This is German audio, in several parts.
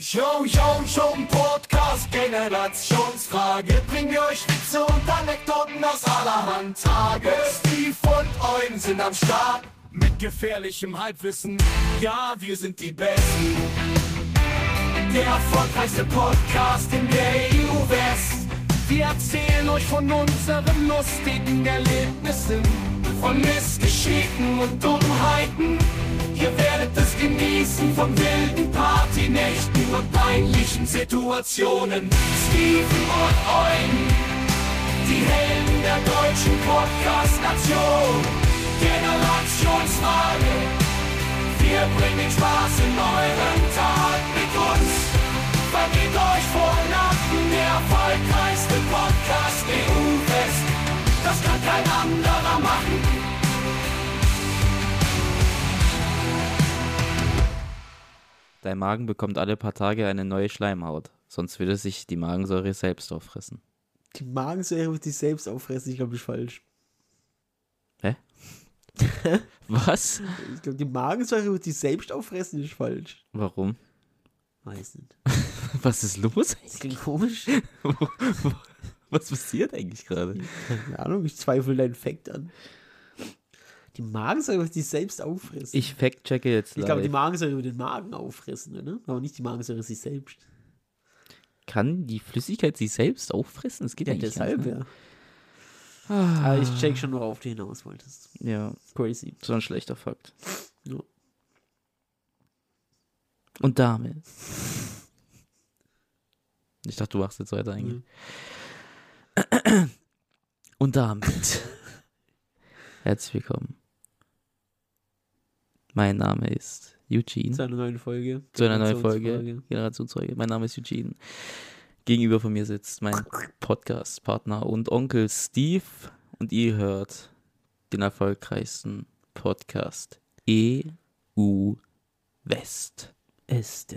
Yo, schon Podcast, Generationsfrage. Bringen wir euch Witze und Anekdoten aus allerhand Tage. Steve und Eugen sind am Start mit gefährlichem Halbwissen. Ja, wir sind die Besten. Der erfolgreichste Podcast in der EU-West. Wir erzählen euch von unseren lustigen Erlebnissen, von Missgeschicken und Dummheiten. Ihr werdet es genießen von wilden Partynächten und peinlichen Situationen. Steven und Eugen, die Helden der deutschen Podcast-Nation. Generationsfrage, wir bringen Spaß in euren Tag mit uns. Vergeht euch vor Nachten, der erfolgreichste Podcast EU-West. Das kann kein anderer machen. Dein Magen bekommt alle paar Tage eine neue Schleimhaut, sonst würde sich die Magensäure selbst auffressen. Die Magensäure wird sich selbst auffressen, ich glaube, das ist falsch. Hä? Was? Ich glaube, die Magensäure wird sich selbst auffressen, ist falsch. Warum? Weiß nicht. Was ist los? Das klingt komisch. Was passiert eigentlich gerade? Keine Ahnung, ich zweifle deinen Fact an. Die Magensäure wird sich selbst auffressen. Ich fact-checke jetzt Ich glaube, die Magensäure wird den Magen auffressen, oder? Aber nicht die Magensäure sich selbst. Kann die Flüssigkeit sich selbst auffressen? Das geht Ja, eigentlich deshalb, nicht, ne? ja. Aber ich check schon, worauf du hinaus wolltest. Ja, Crazy. so ein schlechter Fakt. Ja. Und damit. Ich dachte, du machst jetzt weiter eigentlich. Und damit. Herzlich willkommen. Mein Name ist Eugene. Zu einer neuen Folge. Generationsfolge. Mein Name ist Eugene. Gegenüber von mir sitzt mein Podcast-Partner und Onkel Steve. Und ihr hört den erfolgreichsten Podcast EU West. Est.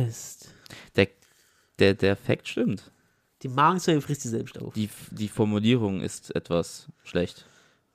Der Fact stimmt. Die Magensäure frisst sich selbst auf. Die Formulierung ist etwas schlecht.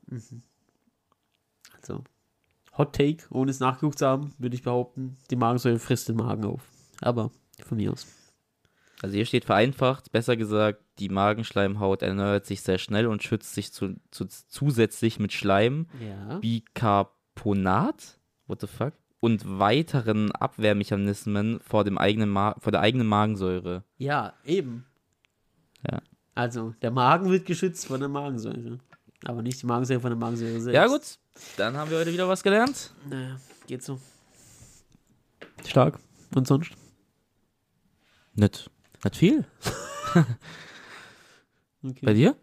Also, Hot Take, ohne es nachgeguckt zu haben, würde ich behaupten, die Magensäure frisst den Magen auf. Aber von mir aus. Also hier steht vereinfacht, besser gesagt, die Magenschleimhaut erneuert sich sehr schnell und schützt sich zusätzlich mit Schleim, Ja. Bicarbonat, what the fuck, und weiteren Abwehrmechanismen vor der eigenen Magensäure. Ja, eben. Ja. Also, der Magen wird geschützt von der Magensäure. Aber nicht die Magensäure von der Magensäure selbst. Ja gut, dann haben wir heute wieder was gelernt. Naja, geht so. Stark. Und sonst? Nicht viel. Okay. Bei dir?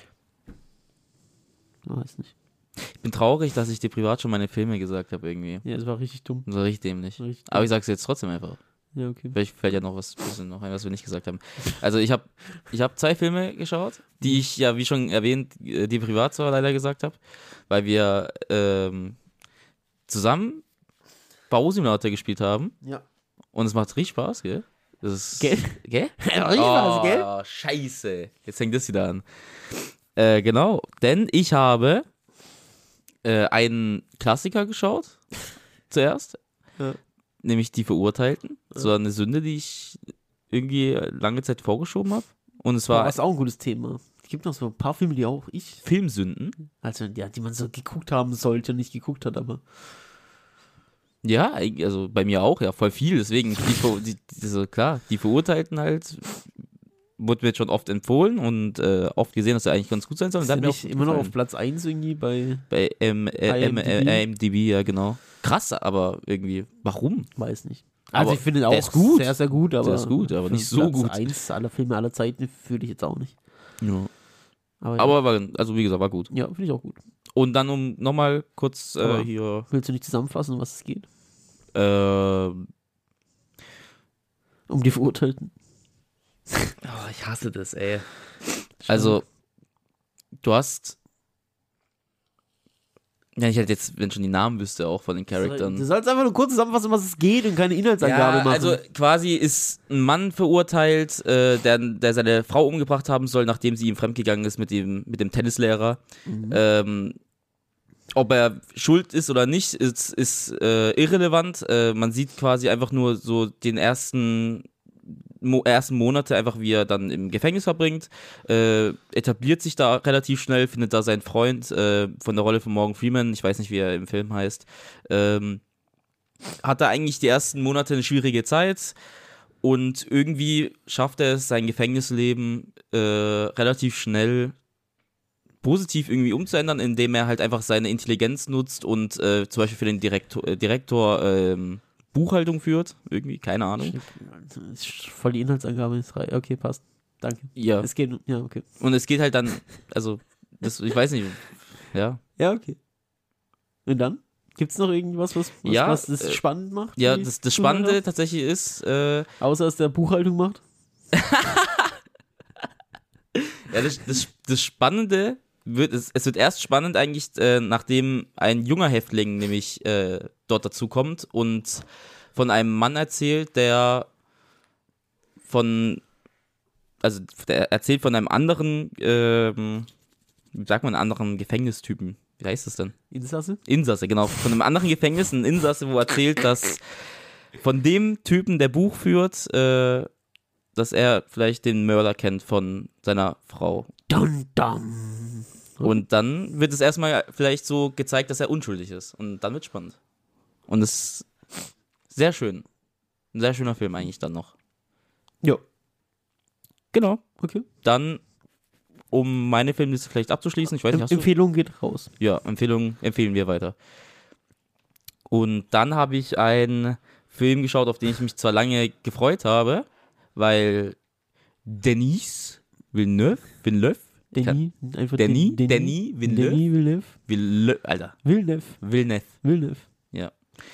Weiß nicht. Ich bin traurig, dass ich dir privat schon meine Filme gesagt habe irgendwie. Ja, das war richtig dumm. Das war richtig dämlich. Richtig Aber ich sag's jetzt trotzdem einfach. Ja, okay. Vielleicht fällt ja noch was ein, was wir nicht gesagt haben. Also ich hab 2 Filme geschaut, die ich ja, wie schon erwähnt, die privat zwar leider gesagt habe, weil wir zusammen Bausimulator gespielt haben. Ja. Und es macht richtig Spaß, gell? Das ist, Gell? Gell? Ja, richtig Spaß, gell? Oh, scheiße. Jetzt fängt das wieder an. Genau, denn ich habe einen Klassiker geschaut, zuerst. Ja. Nämlich Die Verurteilten. So eine Sünde, die ich irgendwie lange Zeit vorgeschoben habe. Und es war Das ist auch ein gutes Thema. Es gibt noch so ein paar Filme, die auch ich, Filmsünden. also ja, die man so geguckt haben sollte und nicht geguckt hat, aber Ja, also bei mir auch, ja, voll viel. Deswegen, klar, Die Verurteilten halt, wurde mir jetzt schon oft empfohlen und oft gesehen, dass er eigentlich ganz gut sein soll. Und sind dann nicht immer noch auf Platz 1 irgendwie bei IMDb, ja, genau. Krass, aber irgendwie, warum? weiß nicht. Also Aber ich finde ihn der auch ist gut. sehr, sehr gut, aber Der ist gut, aber für nicht so Platz gut. 1 aller Filme aller Zeiten fühle ich jetzt auch nicht. Ja. Aber, Aber also wie gesagt, war gut. ja, finde ich auch gut. Und dann um nochmal kurz Aber- hier Willst du nicht zusammenfassen, um was es geht? Um Um die Verurteilten. ich hasse das, ey. Also, du hast. Ja, ich hätte jetzt, wenn schon die Namen wüsste, auch von den Charakteren. Du sollst einfach nur kurz zusammenfassen, um was es geht und keine Inhaltsangabe machen. Also quasi ist ein Mann verurteilt, der seine Frau umgebracht haben soll, nachdem sie ihm fremdgegangen ist mit dem Tennislehrer. Ob er schuld ist oder nicht, ist irrelevant. Man sieht quasi einfach nur so den ersten ersten Monate einfach, wie er dann im Gefängnis verbringt, etabliert sich da relativ schnell, findet da seinen Freund von der Rolle von Morgan Freeman, ich weiß nicht, wie er im Film heißt, hat da eigentlich die ersten Monate eine schwierige Zeit und irgendwie schafft er es, sein Gefängnisleben relativ schnell positiv irgendwie umzuändern, indem er halt einfach seine Intelligenz nutzt und zum Beispiel für den Direktor Buchhaltung führt, irgendwie, keine Ahnung. Das ist voll die Inhaltsangabe. Okay, passt. Danke. Ja. Okay. Und es geht halt dann, also, ich weiß nicht, ja. Ja, okay. Und dann? Gibt's noch irgendwas, was das spannend macht? Ja, das Spannende tatsächlich ist, außer dass der Buchhaltung macht? Ja, das Spannende es wird erst spannend eigentlich, nachdem ein junger Häftling nämlich dort dazu kommt und von einem Mann erzählt, der erzählt von einem anderen, wie sagt man, anderen Gefängnistypen. Wie heißt das denn? Insasse, genau. Von einem anderen Gefängnis, ein Insasse, wo erzählt, dass von dem Typen, der Buch führt, dass er vielleicht den Mörder kennt von seiner Frau. Dun, dun. Und dann wird es erstmal vielleicht so gezeigt, dass er unschuldig ist. Und dann wird spannend. Und es ist sehr schön. Ein sehr schöner Film eigentlich dann noch. Ja. Genau. Okay. Dann, um meine Filmliste vielleicht abzuschließen, ich weiß nicht, hast du... Empfehlung geht raus. Ja, empfehlen wir weiter. Und dann habe ich einen Film geschaut, auf den ich mich zwar lange gefreut habe, weil Denis Villeneuve, Denis Villeneuve, Alter. Villeneuve. Ja.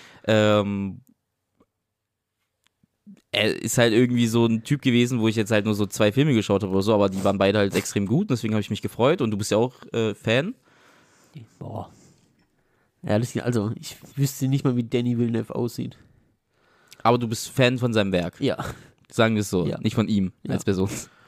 Er ist halt irgendwie so ein Typ gewesen, wo ich jetzt halt nur so 2 Filme geschaut habe oder so, aber die waren beide halt extrem gut, deswegen habe ich mich gefreut und du bist ja auch Fan. Boah. Ehrlich, also ich wüsste nicht mal, wie Denis Villeneuve aussieht. Aber du bist Fan von seinem Werk. Ja. Sagen wir es so, ja. nicht von ihm als Person.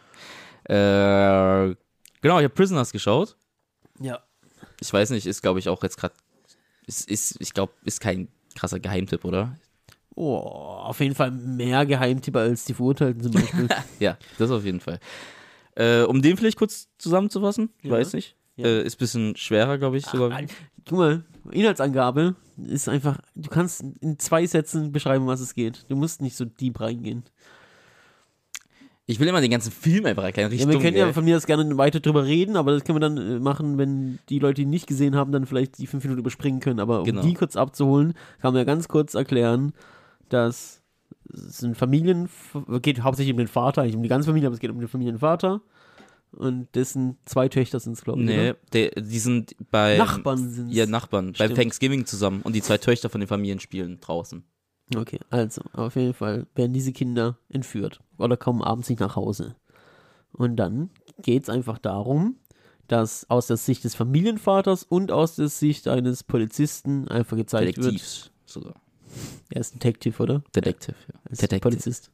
Genau, ich habe Prisoners geschaut. Ja. Ich weiß nicht, ist glaube ich auch jetzt gerade, ich glaube, ist kein krasser Geheimtipp, oder? Oh, auf jeden Fall mehr Geheimtipp als die Verurteilten zum Beispiel. Ja, das auf jeden Fall. Um den vielleicht kurz zusammenzufassen, ich weiß nicht. Ja. Ist ein bisschen schwerer, glaube ich, sogar. Guck mal, Inhaltsangabe ist einfach, du kannst in 2 Sätzen beschreiben, was es geht. Du musst nicht so deep reingehen. Ich will immer den ganzen Film einfach erklären. Ja, wir können ja von mir aus gerne weiter drüber reden, aber das können wir dann machen, wenn die Leute, die ihn nicht gesehen haben, dann vielleicht die 5 Minuten überspringen können. Aber um die kurz abzuholen, kann man ja ganz kurz erklären, dass es geht hauptsächlich um den Vater, eigentlich um die ganze Familie, aber es geht um den Familienvater. Und dessen 2 Töchter sind es, glaube ich. Nee, die sind bei... Nachbarn sind es. Ja, Nachbarn. Beim Thanksgiving zusammen. Und die 2 Töchter von den Familien spielen draußen. Okay, also auf jeden Fall werden diese Kinder entführt oder kommen abends nicht nach Hause. Und dann geht es einfach darum, dass aus der Sicht des Familienvaters und aus der Sicht eines Polizisten einfach gezeigt Detektivs wird. sogar. Er ist ein Detective, oder? Detektiv, ja. Detective. Polizist.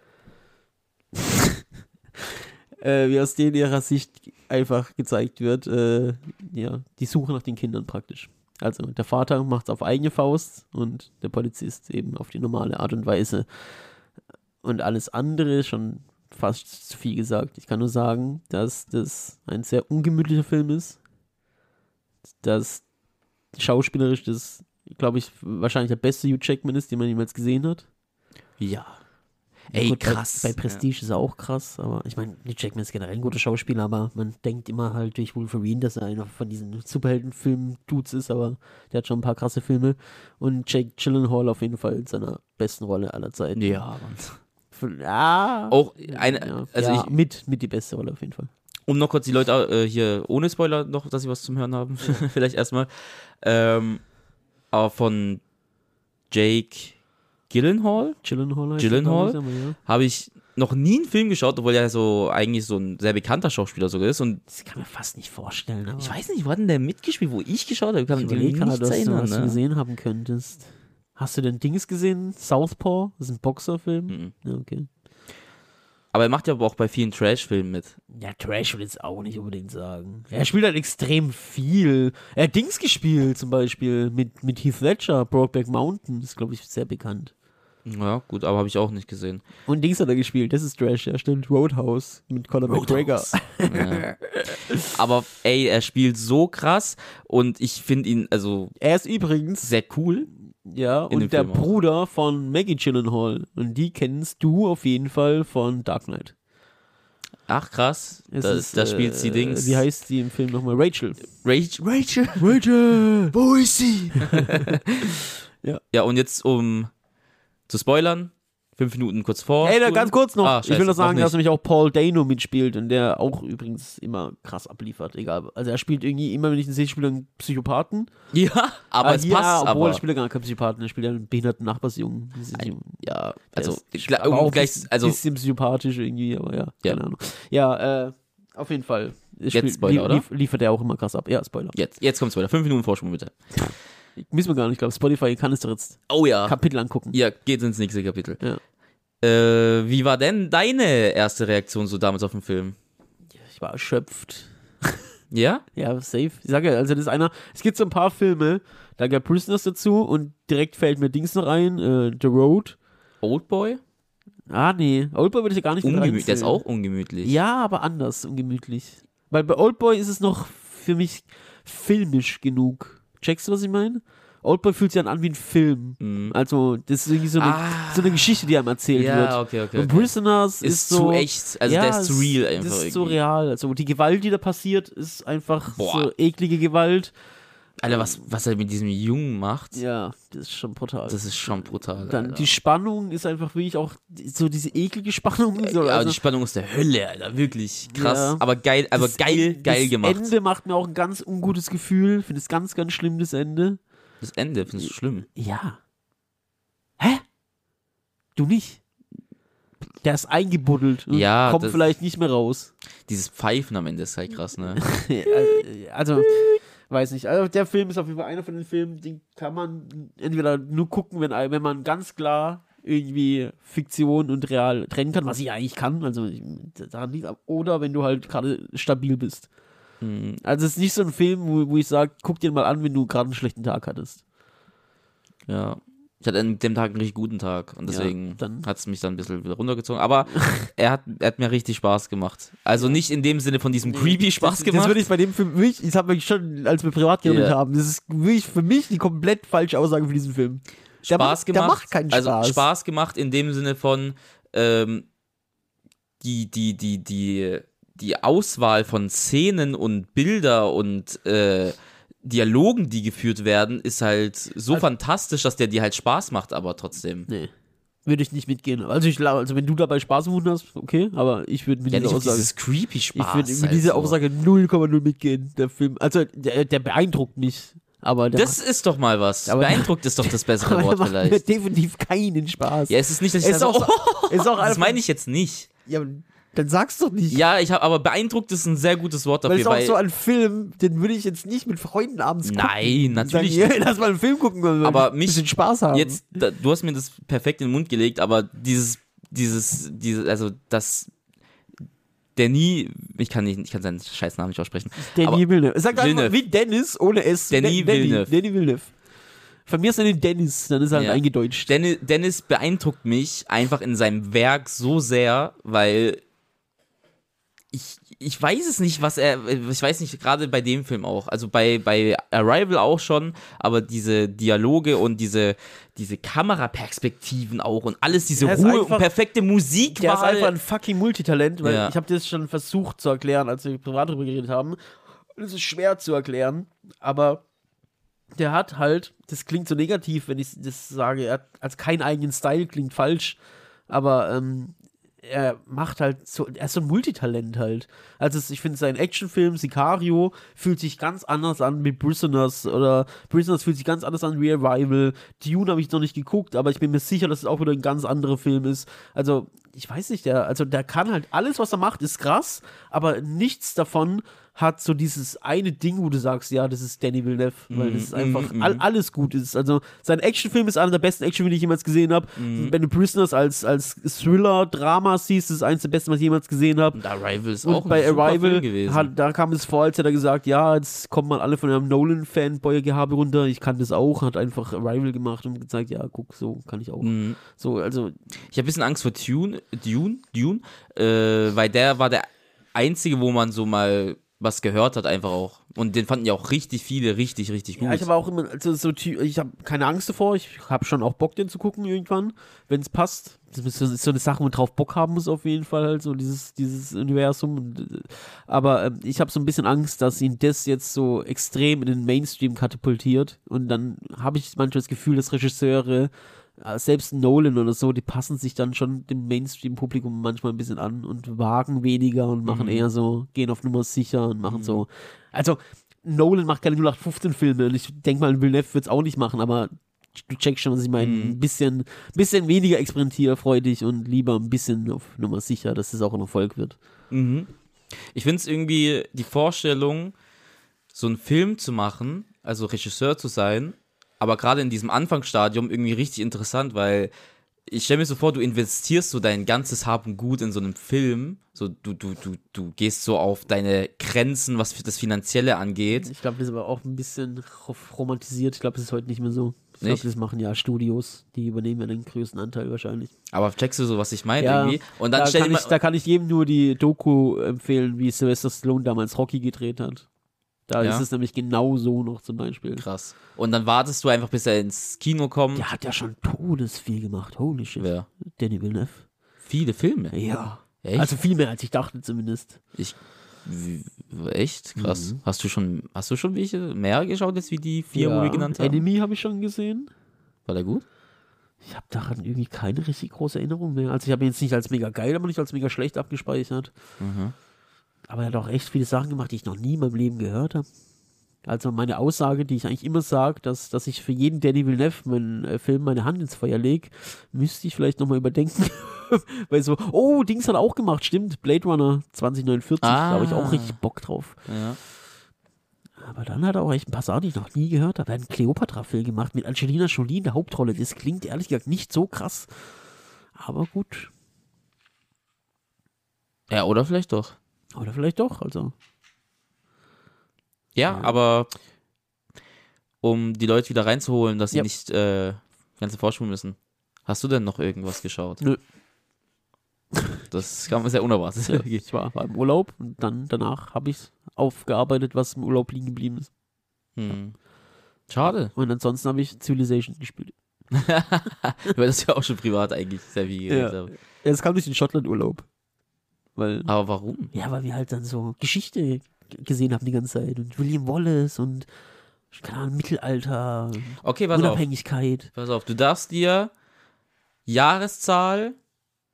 Wie aus denen ihrer Sicht einfach gezeigt wird, die Suche nach den Kindern praktisch. Also der Vater macht es auf eigene Faust und der Polizist eben auf die normale Art und Weise. Und alles andere ist schon fast zu viel gesagt. Ich kann nur sagen, dass das ein sehr ungemütlicher Film ist. Dass schauspielerisch das, glaube ich, wahrscheinlich der beste Hugh Jackman ist, den man jemals gesehen hat. Ja. Ey, gut, krass. Bei Prestige ist er auch krass, aber ich meine, Hugh Jackman ist generell ein guter Schauspieler, aber man denkt immer halt durch Wolverine, dass er einer von diesen Superheldenfilmen-Dudes ist, aber der hat schon ein paar krasse Filme. Und Jake Gyllenhaal auf jeden Fall in seiner besten Rolle aller Zeiten. Ja, auch eine, mit die beste Rolle auf jeden Fall. Um noch kurz die Leute hier ohne Spoiler noch, dass sie was zum Hören haben, vielleicht erstmal. Aber von Jake Gyllenhaal habe ich noch nie einen Film geschaut, obwohl er so eigentlich so ein sehr bekannter Schauspieler sogar ist. Und das kann man fast nicht vorstellen. Aber ich weiß nicht, wo hat denn der mitgespielt, wo ich geschaut habe? Ich überlege gerade, dass du was gesehen haben könntest. Hast du denn Dings gesehen? Southpaw? Das ist ein Boxerfilm? Mhm. Ja, okay. Aber er macht ja auch bei vielen Trash-Filmen mit. Ja, Trash will ich jetzt auch nicht unbedingt sagen. Er spielt halt extrem viel. Er hat Dings gespielt zum Beispiel mit Heath Ledger, Brokeback Mountain. Das ist, glaube ich, sehr bekannt. Ja, gut, aber habe ich auch nicht gesehen. Und Dings hat er gespielt, das ist Trash, ja stimmt, Roadhouse mit Conor McGregor. Ja. Aber ey, er spielt so krass und ich finde ihn also Er ist übrigens, sehr cool. ja, in dem und der Film auch. Bruder von Maggie Gyllenhaal. Und die kennst du auf jeden Fall von Dark Knight. Ach krass, Es da, ist, da spielt sie Dings. Wie heißt sie im Film nochmal? Rachel. Rachel? Rachel! Wo ist sie? Ja. Ja, und jetzt um zu spoilern, 5 Minuten kurz vor. Ey, da ganz kurz noch. Ich will noch sagen, nicht. dass nämlich auch Paul Dano mitspielt und der auch übrigens immer krass abliefert, egal. Also er spielt irgendwie immer, wenn ich ihn sehe, spielt er einen Psychopathen. Ja, aber es ja, passt. obwohl er Aber spielt ja gar keinen Psychopathen, er spielt ja einen behinderten Nachbarsjungen. ja, Der also ist um aber auch gleich, also bisschen psychopathisch irgendwie, aber ja, Ja. keine Ahnung. Ja, auf jeden Fall. Jetzt Spoiler, oder? Liefert er auch immer krass ab. Ja, Spoiler. jetzt kommt's weiter. 5 Minuten Vorsprung bitte. Müssen wir gar nicht, ich glaube, Spotify kann es doch jetzt Oh ja. Kapitel angucken. Ja, geht ins nächste Kapitel. Ja. Wie war denn deine erste Reaktion so damals auf den Film? Ich war erschöpft. Ja? Ja, safe. Ich sage ja, also das ist einer, es gibt so ein paar Filme, da gab Prisoners dazu und direkt fällt mir Dings noch ein, The Road. Oldboy? Ah, nee, Oldboy würde ich ja gar nicht mit Ungemütlich. Der ist reinzählen. auch ungemütlich. Ja, aber anders, ungemütlich. Weil bei Oldboy ist es noch für mich filmisch genug. Checkst du, was ich meine? Oldboy fühlt sich dann an wie ein Film. Mhm. Also, das ist irgendwie so eine Geschichte, die einem erzählt wird. Ja, okay. Und Prisoners ist so... zu echt, also der ist surreal einfach. Das ist so irgendwie. real. Also die Gewalt, die da passiert, ist einfach Boah. so eklige Gewalt. Alter, was er mit diesem Jungen macht, Ja, das ist schon brutal. das ist schon brutal. Dann Alter. die Spannung ist einfach wirklich auch so diese eklige Spannung. So, Ja, also die Spannung aus der Hölle, Alter, wirklich krass. Ja. Aber geil, das geil das gemacht. Das Ende macht mir auch ein ganz ungutes Gefühl. Finde es ganz, ganz schlimm, das Ende. Das Ende findest du schlimm. Ja. Hä? Du nicht? Der ist eingebuddelt und Ja, kommt das- vielleicht nicht mehr raus. Dieses Pfeifen am Ende ist halt krass, ne? Also, weiß nicht. Also, der Film ist auf jeden Fall einer von den Filmen, den kann man entweder nur gucken, wenn man ganz klar irgendwie Fiktion und Real trennen kann, was ich eigentlich kann, also daran liegt, oder wenn du halt gerade stabil bist. Also es ist nicht so ein Film, wo ich sage, guck dir mal an, wenn du gerade einen schlechten Tag hattest. Ja. Ich hatte an dem Tag einen richtig guten Tag und deswegen dann- hat es mich dann ein bisschen wieder runtergezogen. Aber er hat mir richtig Spaß gemacht. Also nicht in dem Sinne von diesem creepy Spaß gemacht. Das würde ich bei dem Film wirklich, das haben wir schon, als wir privat geredet Ja. haben, das ist wirklich für mich die komplett falsche Aussage für diesen Film. Der Spaß gemacht. Der macht keinen Spaß. Also Spaß gemacht in dem Sinne von die Auswahl von Szenen und Bilder und Dialogen, die geführt werden, ist halt so fantastisch, dass der dir halt Spaß macht, aber trotzdem. Nee. Würde ich nicht mitgehen. Also wenn du dabei Spaß gefunden hast, okay, aber ich würde mit Ja, dieser nicht auf Aussage. dieses creepy Ich Spaß. würde mit dieser Aussage 0,0 mitgehen, der Film. Also der beeindruckt mich. Aber der Das ist doch mal was. Aber- Beeindruckt ist doch das bessere aber Wort der macht mir vielleicht. definitiv keinen Spaß. Ja, es ist nicht, dass ich Es ist sage, auch so- ist auch das einfach- meine ich jetzt nicht. Ja, dann sag's doch nicht. Ja, aber beeindruckt ist ein sehr gutes Wort Weil es dafür, ist auch weil so ein Film, den würde ich jetzt nicht mit Freunden abends gucken. Nein, natürlich Sagen, ja, lass mal einen Film gucken, weil wir Aber ein mich- bisschen Spaß haben. jetzt, du hast mir das perfekt in den Mund gelegt, aber also das ich kann seinen Scheißnamen nicht aussprechen. Denis Villeneuve. Sag einfach Villeneuve. wie Dennis ohne S. Denis Villeneuve. Denis Villeneuve. Von mir ist er den Dennis, dann ist er halt Ja. eingedeutscht. Dennis beeindruckt mich einfach in seinem Werk so sehr, weil ich weiß es nicht, ich weiß nicht, gerade bei dem Film auch, also bei Arrival auch schon, aber diese Dialoge und diese Kameraperspektiven auch und alles, diese Der ist Ruhe einfach- und perfekte Musik Der ist einfach ein fucking Multitalent, weil Ja. ich habe das schon versucht zu erklären, als wir privat darüber geredet haben. Und es ist schwer zu erklären, aber der hat halt, das klingt so negativ, wenn ich das sage, er hat als keinen eigenen Style, klingt falsch, aber er macht halt so, er ist so ein Multitalent halt. Also ich finde, sein Actionfilm Sicario fühlt sich ganz anders an wie Prisoners oder Prisoners fühlt sich ganz anders an wie Arrival. Dune habe ich noch nicht geguckt, aber ich bin mir sicher, dass es auch wieder ein ganz anderer Film ist. Also ich weiß nicht, der kann halt alles, was er macht, ist krass, aber nichts davon hat so dieses eine Ding, wo du sagst, ja, das ist Danny Villeneuve, weil das ist einfach alles gut ist. Also sein Actionfilm ist einer der besten Actionfilme, die ich jemals gesehen habe. Wenn du Prisoners als Thriller-Drama siehst, das ist eins der besten, was ich jemals gesehen habe. Und Arrival ist Und auch bei ein super Arrival Film gewesen. da kam es vor, als hätte er gesagt, ja, jetzt kommen mal alle von einem Nolan-Fanboy-Gehabe runter, ich kann das auch, hat einfach Arrival gemacht und gesagt, ja, guck, so kann ich auch. So, also Ich habe ein bisschen Angst vor Dune, weil der war der einzige, wo man so mal was gehört hat, einfach auch. Und den fanden ja auch richtig viele richtig gut. ja, ich habe auch immer, also ich habe keine Angst davor, ich habe schon auch Bock, den zu gucken irgendwann, wenn es passt. Das ist so eine Sache, wo man drauf Bock haben muss auf jeden Fall, halt so dieses Universum. Aber ich habe so ein bisschen Angst, dass ihn das jetzt so extrem in den Mainstream katapultiert und dann habe ich manchmal das Gefühl, dass Regisseure, selbst Nolan oder so, die passen sich dann schon dem Mainstream-Publikum manchmal ein bisschen an und wagen weniger und machen eher so, gehen auf Nummer sicher und machen so. Also, Nolan macht keine 0815-Filme und ich denke mal, Villeneuve wird es auch nicht machen, aber du checkst schon, was ich meine. Ein bisschen weniger experimentierfreudig und lieber ein bisschen auf Nummer sicher, dass es auch ein Erfolg wird. Ich finde es irgendwie die Vorstellung, so einen Film zu machen, also Regisseur zu sein, aber gerade in diesem Anfangsstadium irgendwie richtig interessant, weil ich stelle mir so vor, du investierst so dein ganzes Hab und Gut in so einem Film, so du gehst so auf deine Grenzen, was das Finanzielle angeht. Ich glaube, das ist aber auch ein bisschen romantisiert. Ich glaube, das ist heute nicht mehr so. Ich glaube, das machen ja Studios, die übernehmen ja den größten Anteil wahrscheinlich. Aber checkst du so, was ich meine irgendwie? Und dann da kann ich jedem nur die Doku empfehlen, wie Sylvester Stallone damals Rocky gedreht hat. Da ist es nämlich genau so noch zum Beispiel. Krass. Und dann wartest du einfach, bis er ins Kino kommt. Der hat ja schon todesviel gemacht. Holy shit. Wer? Danny Villeneuve. Viele Filme? Ja. Echt? Also viel mehr, als ich dachte zumindest. Echt? Krass. Hast du schon welche mehr geschaut, jetzt wie die 4, wo wir genannt haben? Enemy habe ich schon gesehen. War der gut? Ich habe daran irgendwie keine richtig große Erinnerung mehr. Also ich habe ihn jetzt nicht als mega geil, aber nicht als mega schlecht abgespeichert. Aber er hat auch echt viele Sachen gemacht, die ich noch nie in meinem Leben gehört habe. Also meine Aussage, die ich eigentlich immer sage, dass ich für jeden Danny Villeneuve meinen Film meine Hand ins Feuer lege, müsste ich vielleicht nochmal überdenken. Weil so, Dings hat er auch gemacht, stimmt, Blade Runner 2049, da habe ich auch richtig Bock drauf. Ja. Aber dann hat er auch echt ein paar Sachen, die ich noch nie gehört habe. Er hat einen Cleopatra-Film gemacht mit Angelina Jolie in der Hauptrolle. Das klingt ehrlich gesagt nicht so krass. Aber gut. Ja, oder vielleicht doch. Oder vielleicht doch, also. Ja, aber um die Leute wieder reinzuholen, dass sie nicht ganze vorspulen müssen. Hast du denn noch irgendwas geschaut? Nö. Das kam sehr unerwartet. Ja, ich war im Urlaub und dann danach habe ich es aufgearbeitet, was im Urlaub liegen geblieben ist. Schade. Und ansonsten habe ich Civilization gespielt. Weil das ja auch schon privat eigentlich sehr viel geredet habe. Ja, es kam durch den Schottland-Urlaub. Aber warum? Ja, weil wir halt dann so Geschichte gesehen haben die ganze Zeit. Und William Wallace und, keine Ahnung, Mittelalter, okay, pass Unabhängigkeit. Pass auf, du darfst dir Jahreszahl,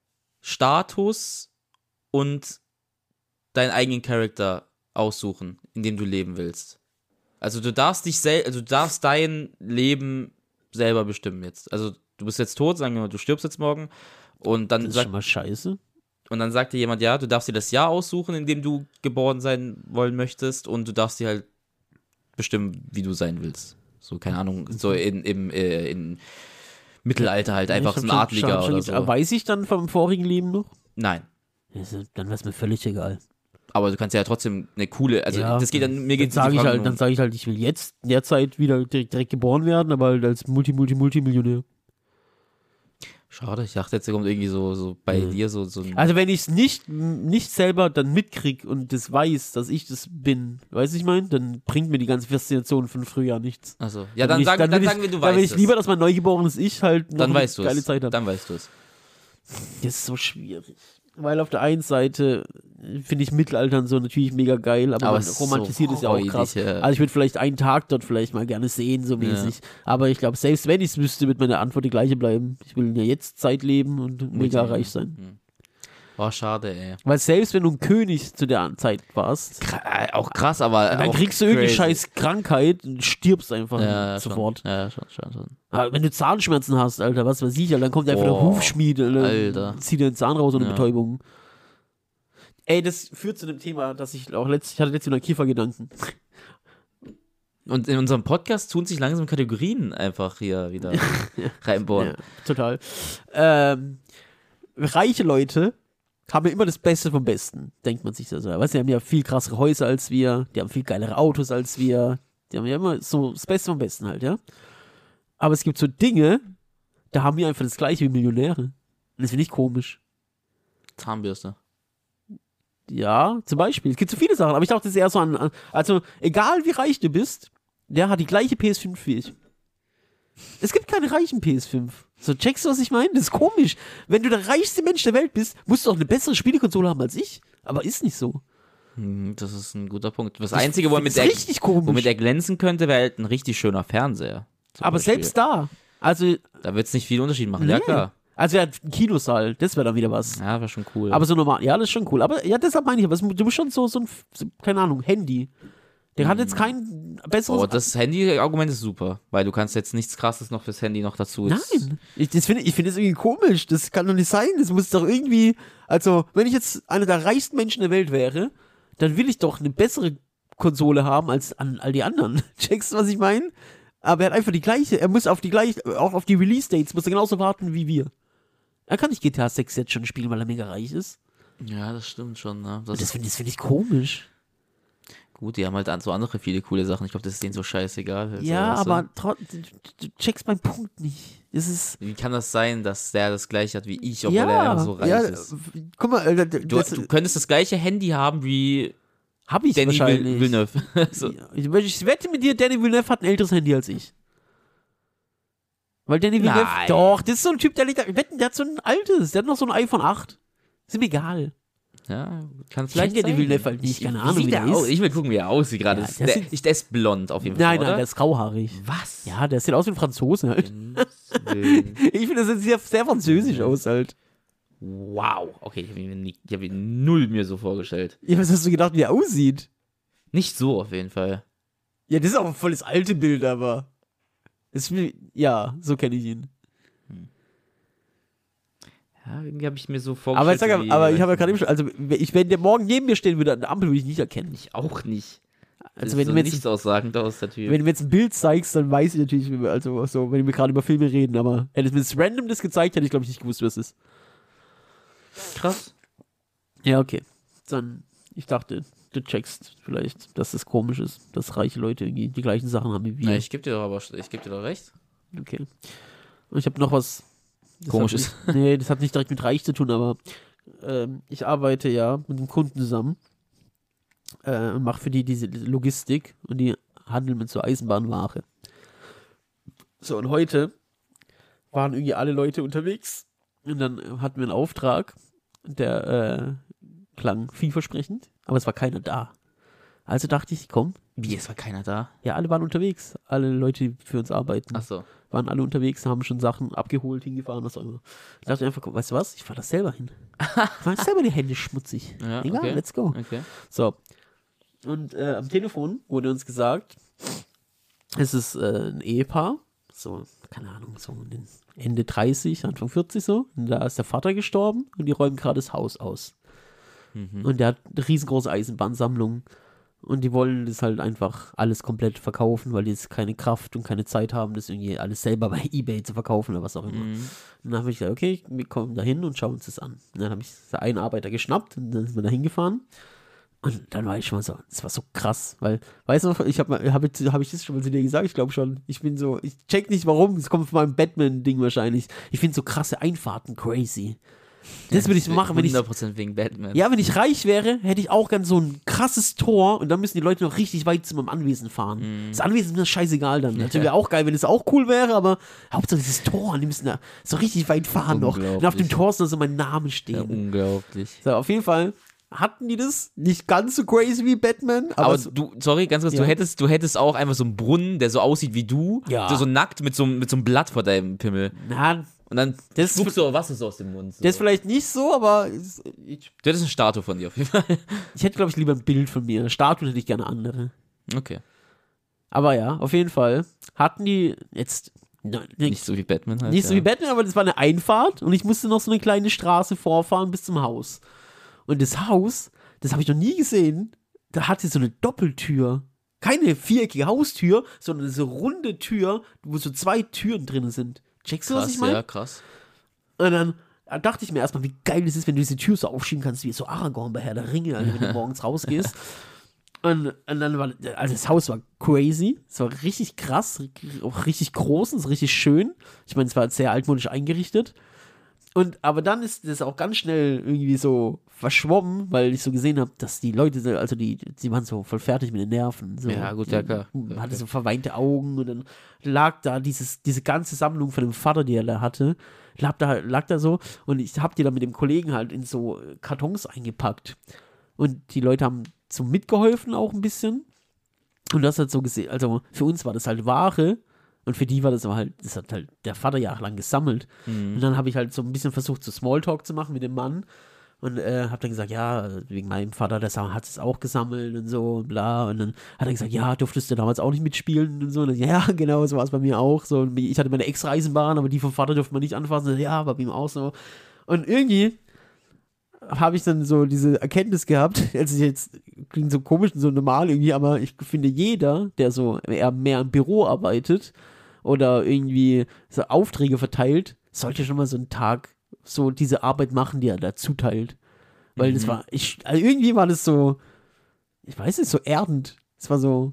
Status und deinen eigenen Charakter aussuchen, in dem du leben willst. Also du darfst dein Leben selber bestimmen jetzt. Also du bist jetzt tot, sagen wir mal, du stirbst jetzt morgen und dann Das ist schon mal scheiße. Und dann sagt dir jemand, ja, du darfst dir das Jahr aussuchen, in dem du geboren sein wollen möchtest und du darfst dir halt bestimmen, wie du sein willst. So, keine Ahnung, so in Mittelalter halt einfach so ein Adliger oder so. Weiß ich dann vom vorigen Leben noch? Nein. Also, dann wäre es mir völlig egal. Aber du kannst ja trotzdem eine coole, also ja, das geht dann, mir geht es Dann sage ich halt, ich will jetzt in der Zeit wieder direkt geboren werden, aber halt als Multimillionär. Schade, ich dachte jetzt, da kommt irgendwie so bei dir so ein... Also wenn ich es nicht selber dann mitkrieg und das weiß, dass ich das bin, weißt du, ich meine, dann bringt mir die ganze Faszination von früher nichts. Achso, ja, dann sagen wir, du weißt es. Dann will ich lieber, dass mein neugeborenes Ich halt noch eine geile Zeit hat. Dann weißt du es. Das ist so schwierig. Weil auf der einen Seite finde ich Mittelaltern so natürlich mega geil, aber man romantisiert es ja auch krass. Also ich würde vielleicht einen Tag dort vielleicht mal gerne sehen, so mäßig. Ja. Aber ich glaube, selbst wenn ich es wüsste, wird meine Antwort die gleiche bleiben. Ich will ja jetzt Zeit leben und mega reich sein. Boah, schade, ey. Weil selbst wenn du ein König zu der Zeit warst, auch krass, aber dann kriegst du irgendeine scheiß Krankheit und stirbst einfach sofort. Schon. Ja, schon. Aber wenn du Zahnschmerzen hast, Alter, was weiß ich, dann kommt einfach der Hufschmied, Alter. Zieht dir den Zahn raus ohne Betäubung. Ey, das führt zu einem Thema, das ich hatte letztens wieder Kiefergedanken. Und in unserem Podcast tun sich langsam Kategorien einfach hier wieder reinbohren. Ja, total. Reiche Leute haben ja immer das Beste vom Besten, denkt man sich so. Weißt du, die haben ja viel krassere Häuser als wir, die haben viel geilere Autos als wir, die haben ja immer so das Beste vom Besten halt, ja. Aber es gibt so Dinge, da haben wir einfach das Gleiche wie Millionäre. Und das finde ich komisch. Zahnbürste. Ja, zum Beispiel. Es gibt so viele Sachen, aber ich dachte, das ist eher so also, egal wie reich du bist, der hat die gleiche PS5 wie ich. Es gibt keine reichen PS5. So, checkst du, was ich meine? Das ist komisch. Wenn du der reichste Mensch der Welt bist, musst du auch eine bessere Spielekonsole haben als ich. Aber ist nicht so. Das ist ein guter Punkt. Das Einzige, womit er glänzen könnte, wäre halt ein richtig schöner Fernseher. Aber Beispiel. Selbst da. Also. Da wird es nicht viel Unterschied machen, ja klar. Also er hat einen Kinosaal, das wäre dann wieder was. Ja, wäre schon cool. Aber so normal, ja, das ist schon cool. Aber ja, deshalb meine ich, aber du musst schon so keine Ahnung, Handy. Der hat jetzt kein besseres... Oh, das Handy-Argument ist super, weil du kannst jetzt nichts Krasses noch fürs Handy noch dazu... Nein, ich finde das irgendwie komisch, das kann doch nicht sein, das muss doch irgendwie... Also, wenn ich jetzt einer der reichsten Menschen der Welt wäre, dann will ich doch eine bessere Konsole haben als all die anderen. Checkst du, was ich meine? Aber er hat einfach die gleiche, er muss auch auf die Release-Dates, muss er genauso warten wie wir. Er kann nicht GTA 6 jetzt schon spielen, weil er mega reich ist. Ja, das stimmt schon, ne? Das finde ich komisch. Gut, die haben halt so andere viele coole Sachen. Ich glaube, das ist denen so scheißegal. Also, ja, aber du checkst meinen Punkt nicht. Wie kann das sein, dass der das gleiche hat wie ich, obwohl er einfach so reich ist? Guck mal, du könntest das gleiche Handy haben wie Danny Villeneuve. So. Ich wette mit dir, Danny Villeneuve hat ein älteres Handy als ich. Weil Danny Villeneuve... Nein. Doch, das ist so ein Typ, der hat so ein altes, der hat noch so ein iPhone 8. Ist ihm egal. Ja, kannst vielleicht Danny Villeneuve halt nicht, keine Ahnung, wie der ist. Ich will gucken, wie er aussieht gerade. Ja, der ist blond auf jeden Fall, Nein, der ist grauhaarig. Was? Ja, der sieht aus wie ein Franzose halt. Ich finde, das sieht sehr französisch aus halt. Wow. Okay, ich hab ihn null mir so vorgestellt. Ja, was hast du gedacht, wie er aussieht? Nicht so auf jeden Fall. Ja, das ist auch ein volles alte Bild, aber... Ja, so kenne ich ihn. Ja, irgendwie habe ich mir so vorgestellt. Aber ich habe ja gerade eben schon, also wenn der morgen neben mir stehen würde, an der Ampel würde ich nicht erkennen. Ich auch nicht. Also wenn du mir nichts aussagend aus der Tür. Wenn du mir jetzt ein Bild zeigst, dann weiß ich natürlich, also so, wenn wir gerade über Filme reden, aber hättest du mir das random gezeigt, hätte ich glaube ich nicht gewusst, was es ist. Krass. Ja, okay. Dann, ich dachte, du checkst vielleicht, dass das komisch ist, dass reiche Leute irgendwie die gleichen Sachen haben wie wir. Ja, ich gebe dir doch recht. Okay. Und ich habe noch was Komisches. Das hat nicht direkt mit reich zu tun, aber ich arbeite ja mit einem Kunden zusammen und mache für die diese Logistik und die handeln mit so Eisenbahnware. So, und heute waren irgendwie alle Leute unterwegs und dann hatten wir einen Auftrag, der klang vielversprechend, aber es war keiner da. Also dachte ich, komm. Wie, es war keiner da? Ja, alle waren unterwegs. Alle Leute, die für uns arbeiten. Ach so. Waren alle unterwegs, haben schon Sachen abgeholt, hingefahren, was auch immer. Ich dachte einfach, weißt du was? Ich fahr das selber hin. Ich mach selber die Hände schmutzig. Ja, egal, okay. Let's go. Okay. So. Und am Telefon wurde uns gesagt, es ist ein Ehepaar, so, keine Ahnung, so Ende 30, Anfang 40 so. Und da ist der Vater gestorben und die räumen gerade das Haus aus. Mhm. Und der hat eine riesengroße Eisenbahnsammlung. Und die wollen das halt einfach alles komplett verkaufen, weil die jetzt keine Kraft und keine Zeit haben, das irgendwie alles selber bei eBay zu verkaufen oder was auch immer. Und dann habe ich gesagt, okay, wir kommen da hin und schauen uns das an. Und dann habe ich einen Arbeiter geschnappt und dann sind wir da hingefahren. Und dann war ich schon mal so, das war so krass, weil, weißt du, hab ich das schon mal zu dir gesagt? Ich glaube schon, ich check nicht warum, es kommt von meinem Batman-Ding wahrscheinlich. Ich finde so krasse Einfahrten crazy. Das würde ich so machen, wenn ich 100% wegen Batman. Ja, wenn ich reich wäre, hätte ich auch gern so ein krasses Tor und dann müssen die Leute noch richtig weit zu meinem Anwesen fahren. Das Anwesen ist mir scheißegal dann. Natürlich wäre auch geil, wenn es auch cool wäre, aber Hauptsache dieses Tor, die müssen da so richtig weit fahren noch. Und auf dem Tor ist noch so mein Name stehen. Ja, unglaublich. So, auf jeden Fall hatten die das nicht ganz so crazy wie Batman. Aber du, sorry, ganz kurz, Ja. du hättest auch einfach so einen Brunnen, der so aussieht wie du, Ja. so nackt mit so einem Blatt vor deinem Pimmel. Na, Und dann Das- spuckst du Wasser so aus dem Mund. So. das ist vielleicht nicht so, aber ich Das ist eine Statue von dir auf jeden Fall. hätte, glaube ich, lieber ein Bild von mir. Statuen hätte ich gerne andere. Okay. Aber ja, auf jeden Fall hatten die jetzt Nicht so wie Batman halt. nicht so wie Batman, aber das war eine Einfahrt und ich musste noch so eine kleine Straße vorfahren bis zum Haus. Und das Haus das habe ich noch nie gesehen. Da hatte so eine Doppeltür. Keine viereckige Haustür, sondern so runde Tür, wo so 2 Türen drin sind. Checkst du, was ich meine? Ja, krass. Und dann dachte ich mir erstmal, wie geil es ist, wenn du diese Tür so aufschieben kannst, wie so Aragorn bei Herr der Ringe, also wenn du morgens rausgehst. Und dann war, also das Haus war crazy, es war richtig krass, auch richtig groß und richtig schön. Ich meine, es war sehr altmodisch eingerichtet. Aber dann ist das auch ganz schnell irgendwie so verschwommen, weil ich so gesehen habe, dass die Leute, also die waren so voll fertig mit den Nerven. So. Ja, gut, ja, klar. Hatte so verweinte Augen und dann lag da diese ganze Sammlung von dem Vater, die er da hatte, lag da so und ich habe die dann mit dem Kollegen halt in so Kartons eingepackt. Und die Leute haben so mitgeholfen auch ein bisschen. Und das hat so gesehen, also für uns war das halt Ware. Und für die war das hat halt der Vater jahrelang gesammelt. Und dann habe ich halt so ein bisschen versucht, so Smalltalk zu machen mit dem Mann. Und habe dann gesagt, ja, wegen meinem Vater, der hat es auch gesammelt und so und bla. Und dann hat er gesagt, ja, durftest du damals auch nicht mitspielen und so. Und dann, ja, genau, so war es bei mir auch. So, und ich hatte meine Ex-Eisenbahn, aber die vom Vater durfte man nicht anfassen. Und, ja, war bei ihm auch so. Und irgendwie habe ich dann so diese Erkenntnis gehabt, also jetzt klingt so komisch und so normal irgendwie, aber ich finde, jeder, der so eher mehr im Büro arbeitet oder irgendwie so Aufträge verteilt, sollte schon mal so einen Tag so diese Arbeit machen, die er da zuteilt. Weil das war, also irgendwie war das so, ich weiß nicht, so erdend. Es war so,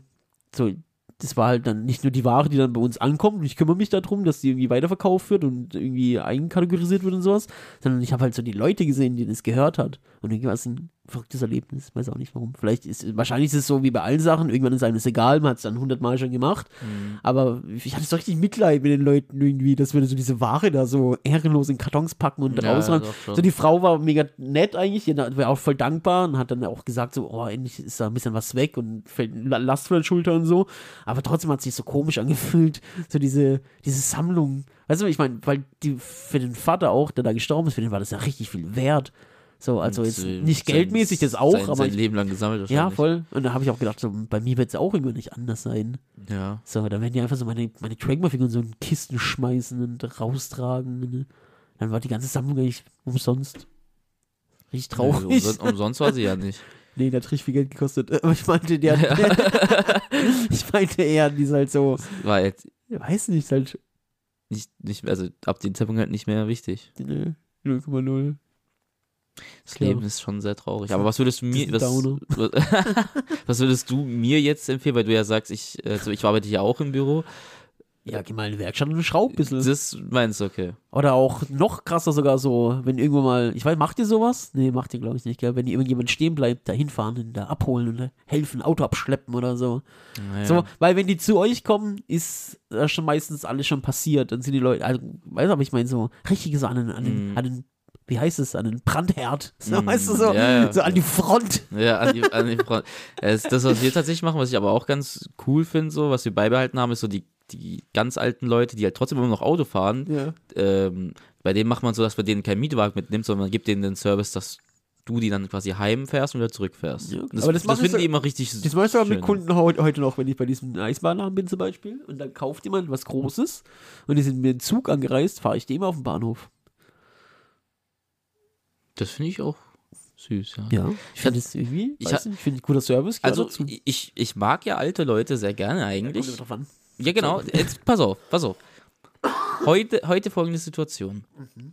das war halt dann nicht nur die Ware, die dann bei uns ankommt und ich kümmere mich darum, dass die irgendwie weiterverkauft wird und irgendwie eigenkategorisiert wird und sowas, sondern ich habe halt so die Leute gesehen, denen es gehört hat. Und irgendwie war es ein verrücktes Erlebnis, weiß auch nicht warum. Wahrscheinlich ist es so wie bei allen Sachen, irgendwann ist einem das egal, man hat es dann 100-mal schon gemacht, aber ich hatte so richtig Mitleid mit den Leuten irgendwie, dass wir so diese Ware da so ehrenlos in Kartons packen und rausräumen. So, die Frau war mega nett eigentlich, die war auch voll dankbar und hat dann auch gesagt so, oh, endlich ist da ein bisschen was weg und fällt Last von der Schulter und so, aber trotzdem hat es sich so komisch angefühlt, so diese Sammlung, weißt du, ich meine, weil für den Vater auch, der da gestorben ist, für den war das ja richtig viel wert. So, also jetzt nicht geldmäßig, das auch, aber sein Leben lang gesammelt. Ja, voll. Und da habe ich auch gedacht, so, bei mir wird es auch irgendwann nicht anders sein. Ja. So, dann werden die einfach so meine Trackmar-Figuren so in Kisten schmeißen und raustragen. Ne? Dann war die ganze Sammlung eigentlich umsonst. Richtig traurig. Ja, umsonst war sie ja nicht. Nee, der hat richtig viel Geld gekostet. Aber ich meinte, ich meinte eher, die ist halt so. War jetzt. Ich weiß nicht, ist halt. Nicht, also ab dem Zeitpunkt halt nicht mehr wichtig. Nee, 0,0. Das Leben ist schon sehr traurig. Aber was würdest du mir, was würdest du mir jetzt empfehlen, weil du ja sagst, ich arbeite ja auch im Büro. Ja, geh mal in die Werkstatt und schraub ein bisschen. Das meinst du, okay. Oder auch noch krasser sogar so, wenn irgendwo mal, ich weiß, macht ihr sowas? Nee, macht ihr glaube ich nicht, gell? Wenn irgendjemand stehen bleibt, da hinfahren und da abholen und da helfen, Auto abschleppen oder so. Naja. So, weil wenn die zu euch kommen, ist schon meistens alles schon passiert. Dann sind die Leute, also, weißt du, aber ich meine so, richtiges an den wie heißt es, an den Brandherd, so, weißt du, so, so an die Front. Ja, an die Front. Das, was wir tatsächlich machen, was ich aber auch ganz cool finde, so, was wir beibehalten haben, ist so die ganz alten Leute, die halt trotzdem immer noch Auto fahren. Ja. Bei denen macht man so, dass man denen keinen Mietwagen mitnimmt, sondern man gibt denen den Service, dass du die dann quasi heimfährst und wieder zurückfährst. Ja, aber das finden die immer richtig schön. Das mache ich aber mit Kunden heute noch, wenn ich bei diesem Eisbahnladen bin zum Beispiel und dann kauft jemand was Großes und die sind mit dem Zug angereist, fahre ich die immer auf den Bahnhof. Das finde ich auch süß, ja. Ja, ich finde es irgendwie, ich finde guter Service. Also ich mag ja alte Leute sehr gerne eigentlich. Ja, genau. Jetzt, pass auf. Heute folgende Situation.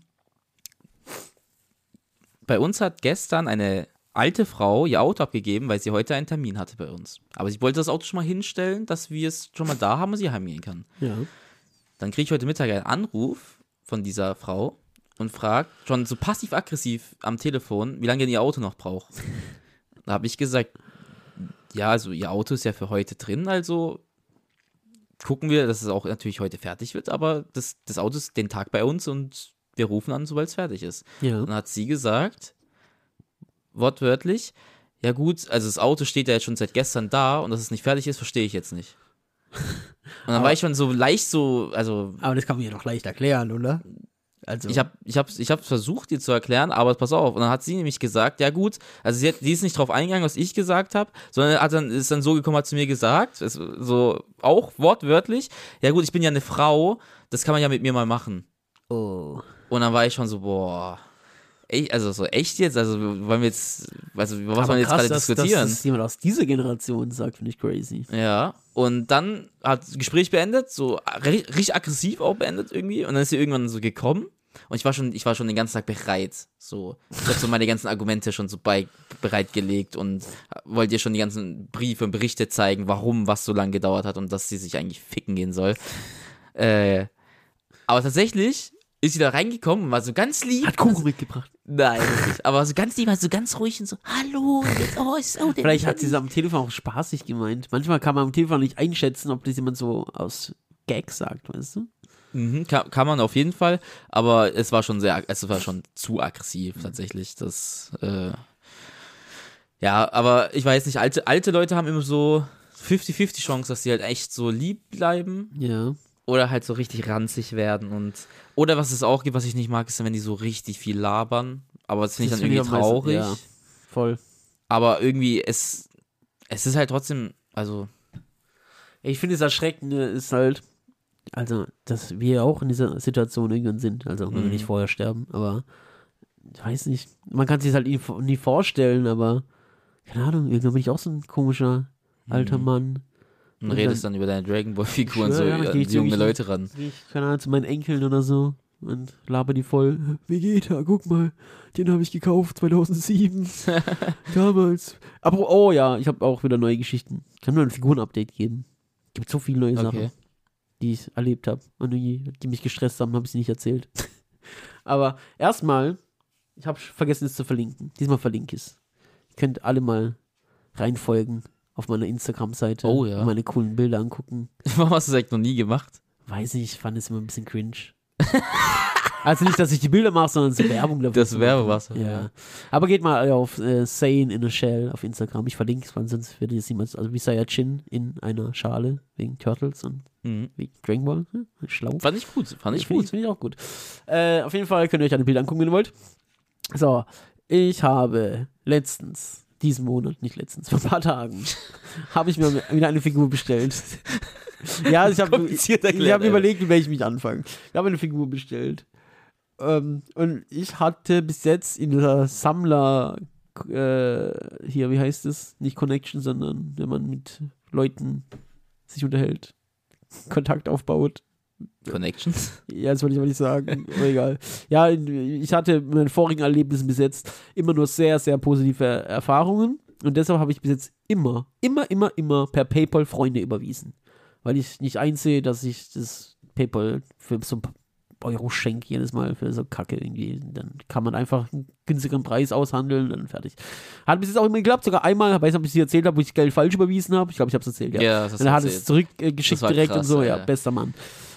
Bei uns hat gestern eine alte Frau ihr Auto abgegeben, weil sie heute einen Termin hatte bei uns. Aber sie wollte das Auto schon mal hinstellen, dass wir es schon mal da haben und sie heimgehen kann. Ja. Dann kriege ich heute Mittag einen Anruf von dieser Frau und fragt schon so passiv-aggressiv am Telefon, wie lange denn ihr Auto noch braucht. Da habe ich gesagt, ja, also ihr Auto ist ja für heute drin, also gucken wir, dass es auch natürlich heute fertig wird, aber das Auto ist den Tag bei uns und wir rufen an, sobald es fertig ist. Ja. Und dann hat sie gesagt, wortwörtlich, ja gut, also das Auto steht ja jetzt schon seit gestern da und dass es nicht fertig ist, verstehe ich jetzt nicht. Und dann war ich schon so leicht so, also... Aber das kann man ja doch leicht erklären, oder? Also. Ich hab versucht, ihr zu erklären, aber pass auf. Und dann hat sie nämlich gesagt, ja gut, also die ist nicht drauf eingegangen, was ich gesagt habe, sondern ist dann so gekommen, hat zu mir gesagt, so auch wortwörtlich, ja gut, ich bin ja eine Frau, das kann man ja mit mir mal machen. Oh. Und dann war ich schon so, boah, also so echt jetzt? Also wollen wir jetzt, also über was wollen wir jetzt gerade diskutieren? Dass jemand aus dieser Generation sagt, finde ich crazy. Ja, und dann hat das Gespräch beendet, so richtig aggressiv auch beendet irgendwie. Und dann ist sie irgendwann so gekommen. Und ich war schon den ganzen Tag bereit. So, ich habe so meine ganzen Argumente schon so bereitgelegt und wollte ihr schon die ganzen Briefe und Berichte zeigen, warum was so lange gedauert hat und dass sie sich eigentlich ficken gehen soll. Aber tatsächlich ist sie da reingekommen und war so ganz lieb. Hat Kuchen mitgebracht. Nein, nicht. Aber so ganz lieb, so ganz ruhig und so, hallo. Vielleicht hat sie es am Telefon auch spaßig gemeint. Manchmal kann man am Telefon nicht einschätzen, ob das jemand so aus Gag sagt, weißt du? Kann man auf jeden Fall, aber es war schon zu aggressiv tatsächlich. Ja, aber ich weiß nicht, alte Leute haben immer so 50-50 Chance, dass sie halt echt so lieb bleiben. Ja. Oder halt so richtig ranzig werden oder was es auch gibt, was ich nicht mag, ist, wenn die so richtig viel labern. Aber das finde ich dann irgendwie traurig. Ja, voll. Aber irgendwie, es ist halt trotzdem, also. Ich finde, das Erschreckende ist halt, also, dass wir auch in dieser Situation irgendwann sind. Also, wenn wir nicht vorher sterben, aber ich weiß nicht. Man kann sich das halt nie vorstellen, aber keine Ahnung, irgendwann bin ich auch so ein komischer alter Mann. Und redest dann über deine Dragon Ball Figuren so an junge Leute ran. Ich keine Ahnung, zu meinen Enkeln oder so und laber die voll. Vegeta, guck mal, den habe ich gekauft 2007. Damals. Aber oh ja, ich habe auch wieder neue Geschichten. Ich kann nur ein Figuren-Update geben. Es gibt so viele neue Sachen, die ich erlebt habe und die mich gestresst haben, habe ich sie nicht erzählt. Aber erstmal, ich habe vergessen es zu verlinken. Diesmal verlinke ich es. Ihr könnt alle mal reinfolgen auf meiner Instagram-Seite und meine coolen Bilder angucken. Warum hast du das eigentlich noch nie gemacht? Weiß nicht, ich fand es immer ein bisschen cringe. Also nicht, dass ich die Bilder mache, sondern so Werbung dafür. Das Werbewasser. Ja. Aber geht mal auf Sane in a Shell auf Instagram. Ich verlinke es, weil sonst würde das niemals, also wie Saiyajin in einer Schale wegen Turtles und wie Dragon Ball. Schlau. Fand ich gut. Finde ich auch gut. Auf jeden Fall könnt ihr euch eine Bilder angucken, wenn ihr wollt. So, ich habe diesen Monat, nicht letztens, vor ein paar Tagen, habe ich mir wieder eine Figur bestellt. Ja, ich habe überlegt, mit welchem ich anfange. Ich habe eine Figur bestellt. Und ich hatte bis jetzt in dieser Sammler, hier, wie heißt es? Nicht Connection, sondern wenn man mit Leuten sich unterhält, Kontakt aufbaut. Connections? Ja, das wollte ich aber nicht sagen, aber egal. Ja, ich hatte mit meinen vorigen Erlebnissen bis jetzt immer nur sehr, sehr positive Erfahrungen und deshalb habe ich bis jetzt immer per PayPal Freunde überwiesen. Weil ich nicht einsehe, dass ich das PayPal für so ein Euro schenke jedes Mal für so Kacke irgendwie. Dann kann man einfach einen günstigeren Preis aushandeln, dann fertig. Hat bis jetzt auch immer geklappt, sogar einmal, weiß nicht, ob ich es dir erzählt habe, wo ich Geld falsch überwiesen habe. Ich glaube, ich habe es erzählt, ja. Ja, das und dann hat es zurückgeschickt direkt krass, und so, ja, bester Mann.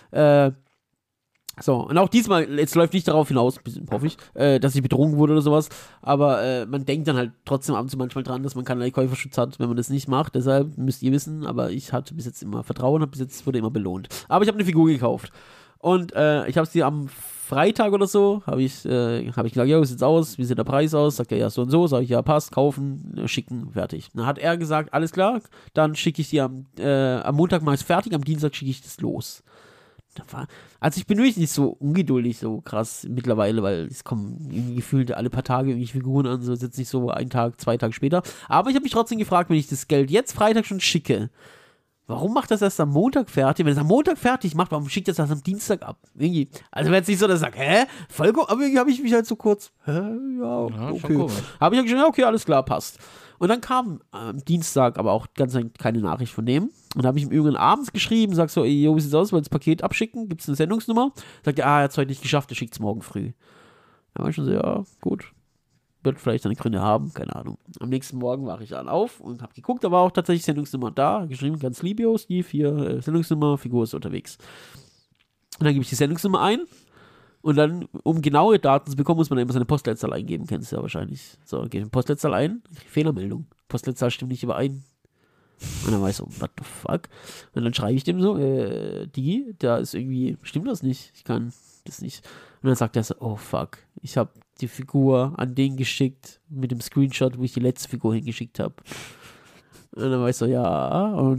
So, und auch diesmal, jetzt läuft nicht darauf hinaus, hoffe ich, dass ich betrogen wurde oder sowas, aber man denkt dann halt trotzdem ab und zu manchmal dran, dass man keinerlei Käuferschutz hat, wenn man das nicht macht, deshalb müsst ihr wissen, aber ich hatte bis jetzt immer Vertrauen, bis jetzt wurde immer belohnt. Aber ich habe eine Figur gekauft und ich habe sie am Freitag oder so, habe ich gesagt, ja, wie sieht's aus, wie sieht der Preis aus, sagt er, ja, so und so, sage ich, ja, passt, kaufen, schicken, fertig. Dann hat er gesagt, alles klar, dann schicke ich die am Montag mal fertig, am Dienstag schicke ich das los. Also ich bin wirklich nicht so ungeduldig, so krass mittlerweile, weil es kommen irgendwie gefühlt alle paar Tage irgendwie Figuren an, so ist jetzt nicht so ein Tag, 2 Tage später. Aber ich habe mich trotzdem gefragt, wenn ich das Geld jetzt Freitag schon schicke, warum macht das erst am Montag fertig? Wenn es am Montag fertig macht, warum schickt das erst am Dienstag ab? Irgendwie, also wenn es nicht so, dass ich sage, voll gut, aber irgendwie habe ich mich halt so kurz, ja, okay. Habe ich ja gesagt, ja, okay, alles klar, passt. Und dann kam am Dienstag aber auch ganz keine Nachricht von dem. Und da habe ich ihm irgendwann abends geschrieben, sag so, ey, jo, wie sieht's aus, wollt ihr das Paket abschicken? Gibt es eine Sendungsnummer? Sagt er, er hat es heute nicht geschafft, er schickt es morgen früh. Da war ich schon so, ja, gut. Wird vielleicht seine Gründe haben, keine Ahnung. Am nächsten Morgen wache ich dann auf und habe geguckt, da war auch tatsächlich Sendungsnummer da, geschrieben, ganz lieb, Steve, hier, Sendungsnummer, Figur ist unterwegs. Und dann gebe ich die Sendungsnummer ein. Und dann, um genaue Daten zu bekommen, muss man immer seine Postleitzahl eingeben. Kennst du ja wahrscheinlich. So, gehe ich Postleitzahl ein, Fehlermeldung. Postleitzahl stimmt nicht überein. Und dann war ich so, what the fuck? Und dann schreibe ich dem so, da ist irgendwie, stimmt das nicht? Ich kann das nicht. Und dann sagt er so, oh fuck, ich habe die Figur an den geschickt mit dem Screenshot, wo ich die letzte Figur hingeschickt habe. Und dann war ich so, ja, und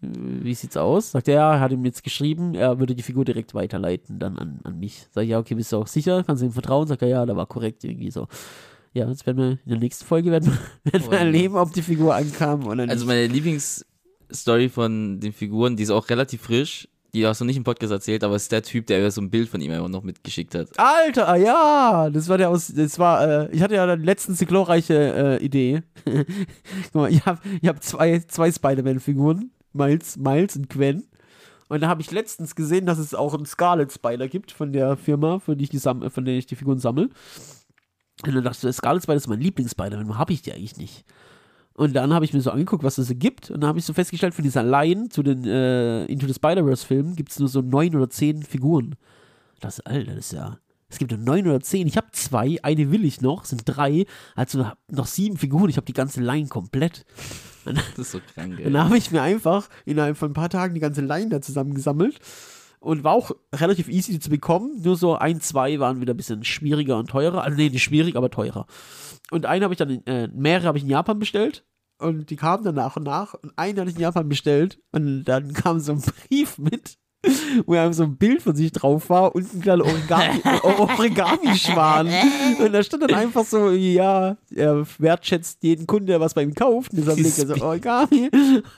wie sieht's aus? Sagt er hat ihm jetzt geschrieben, er würde die Figur direkt weiterleiten, dann an mich. Sag ich, ja, okay, bist du auch sicher? Kannst du ihm vertrauen? Sagt er, ja, da war korrekt, irgendwie so. Ja, jetzt werden wir in der nächsten Folge werden wir erleben, ob die Figur ankam oder nicht. Also meine Lieblingsstory von den Figuren, die ist auch relativ frisch, die hast du nicht im Podcast erzählt, aber es ist der Typ, der so ein Bild von ihm immer noch mitgeschickt hat. Alter, ja, ich hatte ja letztens die glorreiche Idee. Guck mal, ich hab zwei Spider-Man-Figuren, Miles und Gwen. Und da habe ich letztens gesehen, dass es auch einen Scarlet Spider gibt von der Firma, von der ich die Figuren sammle. Und dann dachte ich, Scarlet Spider ist mein Lieblings-Spider-Man, warum habe ich die eigentlich nicht? Und dann habe ich mir so angeguckt, was es so gibt. Und dann habe ich so festgestellt, für dieser Line zu den Into the Spider-Verse-Filmen gibt es nur so 9 oder 10 Figuren. Das ist ja. Es gibt nur 9 oder 10. Ich habe 2, eine will ich noch, sind 3. Also noch 7 Figuren. Ich habe die ganze Line komplett. Das ist so krank, ey. Dann habe ich mir einfach innerhalb von ein paar Tagen die ganze Line da zusammengesammelt. Und war auch relativ easy zu bekommen. Nur so 1, 2 waren wieder ein bisschen schwieriger und teurer. Also nee, nicht schwierig, aber teurer. Und eine habe ich dann, mehrere habe ich in Japan bestellt. Und die kamen dann nach und nach. Und eine hatte ich in Japan bestellt. Und dann kam so ein Brief mit, wo so ein Bild von sich drauf war und ein kleiner Origami-Schwan. Und da stand dann einfach so, ja, er wertschätzt jeden Kunde, der was bei ihm kauft. Und dieser Blick, so Origami.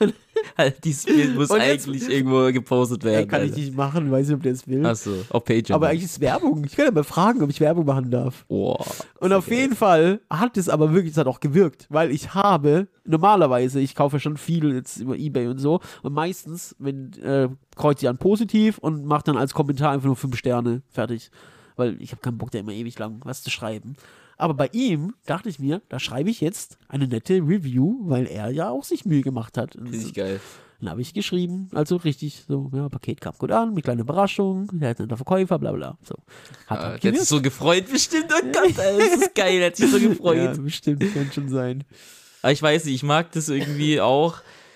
Dieses Bild muss eigentlich irgendwo gepostet werden. Kann ich nicht machen, weiß nicht, ob der es will. Achso, auf Patreon. Aber eigentlich ist es Werbung. Ich kann ja mal fragen, ob ich Werbung machen darf. Oh, und auf jeden Fall hat es aber wirklich, es hat auch gewirkt, weil ich normalerweise, ich kaufe ja schon viel jetzt über eBay und so, und meistens, kreuze ich an positiv und mache dann als Kommentar einfach nur 5 Sterne, fertig. Weil ich habe keinen Bock, da immer ewig lang was zu schreiben. Aber bei ihm dachte ich mir, da schreibe ich jetzt eine nette Review, weil er ja auch sich Mühe gemacht hat. Finde ich geil. Dann habe ich geschrieben, also richtig so, ja, Paket kam gut an, mit kleiner Überraschung, der hat einen Verkäufer, bla bla. So. Der hat sich so gefreut, bestimmt. Oh Gott, das ist geil, der hat sich so gefreut. Ja, bestimmt, kann schon sein. Aber ich weiß nicht, ich mag das irgendwie auch,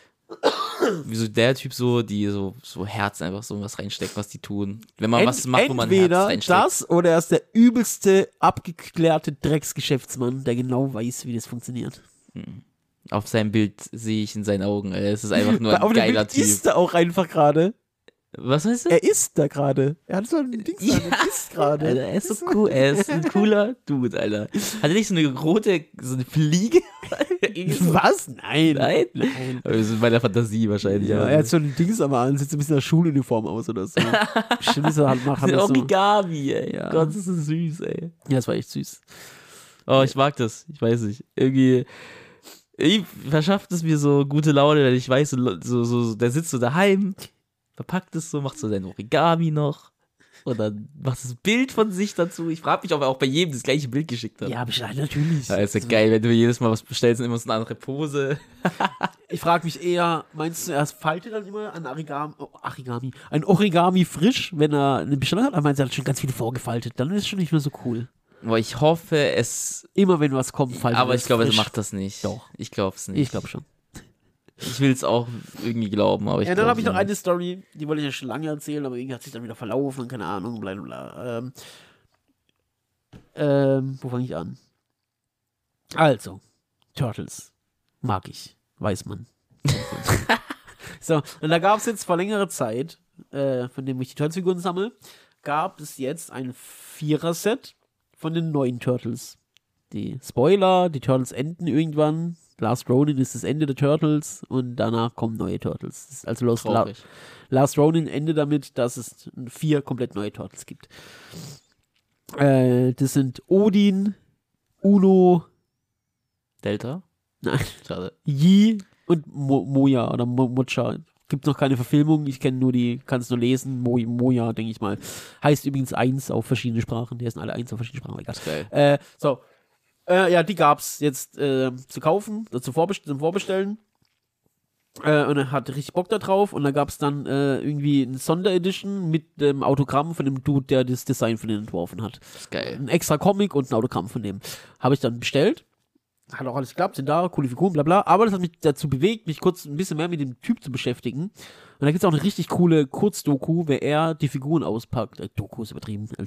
wie so der Typ so, die so Herz einfach so was reinsteckt, was die tun. Wenn man was macht, wo man Herz reinsteckt. Entweder das oder er ist der übelste, abgeklärte Drecksgeschäftsmann, der genau weiß, wie das funktioniert. Auf seinem Bild sehe ich in seinen Augen, es ist einfach nur ein geiler Typ. Er isst da auch einfach gerade. Was heißt das? Er isst da gerade. Er hat so ein Ding, er isst gerade. Alter, er ist so cool, er ist ein cooler Dude, Alter. Hat er nicht so eine rote, so eine Fliege? Was? Nein. Nein? Das ist in meiner Fantasie wahrscheinlich. Ja, er hat so ein Dings am Arm, sieht so ein bisschen nach Schuluniform aus oder so. Bestimmt ist er halt macht das so. Origami, ey. Ja. Gott, das ist so süß, ey. Ja, das war echt süß. Oh, ich mag das. Ich weiß nicht. Irgendwie verschafft es mir so gute Laune, wenn ich weiß, so der sitzt so daheim, verpackt es so, macht so sein Origami noch und dann macht das Bild von sich dazu. Ich frage mich, ob er auch bei jedem das gleiche Bild geschickt hat. Ja, natürlich. Ja, ist ja geil, wenn du jedes Mal was bestellst und immer so eine andere Pose. Ich frage mich eher, meinst du, er faltet dann immer ein Origami frisch, wenn er eine Bestellung hat? Aber meinst du, er hat schon ganz viele vorgefaltet? Dann ist es schon nicht mehr so cool. Boah, ich hoffe, es... Immer wenn was kommt, faltet aber ich glaube, frisch. er macht das nicht. Doch. Ich glaube es nicht. Ich glaube schon. Ich will es auch irgendwie glauben, aber ich dann habe ich noch eine Story, die wollte ich ja schon lange erzählen, aber irgendwie hat sich dann wieder verlaufen und keine Ahnung, bla bla bla. Wo fange ich an? Also, Turtles. Mag ich. Weiß man. So, und da gab es jetzt vor längerer Zeit, von dem ich die Turtles-Figuren sammle, gab es jetzt ein 4er-Set von den neuen Turtles. Die Spoiler, die Turtles enden irgendwann. Last Ronin ist das Ende der Turtles und danach kommen neue Turtles. Also Last Ronin endet damit, dass es 4 komplett neue Turtles gibt. Das sind Odin, Uno, Delta? Nein. Schade. Yi und Moja oder Mocha. Gibt noch keine Verfilmung, ich kenne nur kann es nur lesen. Moja, denke ich mal. Heißt übrigens 1 auf verschiedene Sprachen. Die heißen alle 1 auf verschiedene Sprachen. Das ist geil. Ja, die gab's jetzt zu kaufen, zum Vorbestellen. Und er hat richtig Bock da drauf. Und da gab's dann irgendwie eine Sonderedition mit dem Autogramm von dem Dude, der das Design von denen entworfen hat. Das ist geil. Ein extra Comic und ein Autogramm von dem. Habe ich dann bestellt. Hat auch alles geklappt, sind da, coole Figuren, bla bla. Aber das hat mich dazu bewegt, mich kurz ein bisschen mehr mit dem Typ zu beschäftigen. Und da gibt's auch eine richtig coole Kurzdoku, wer er die Figuren auspackt. Doku ist übertrieben, also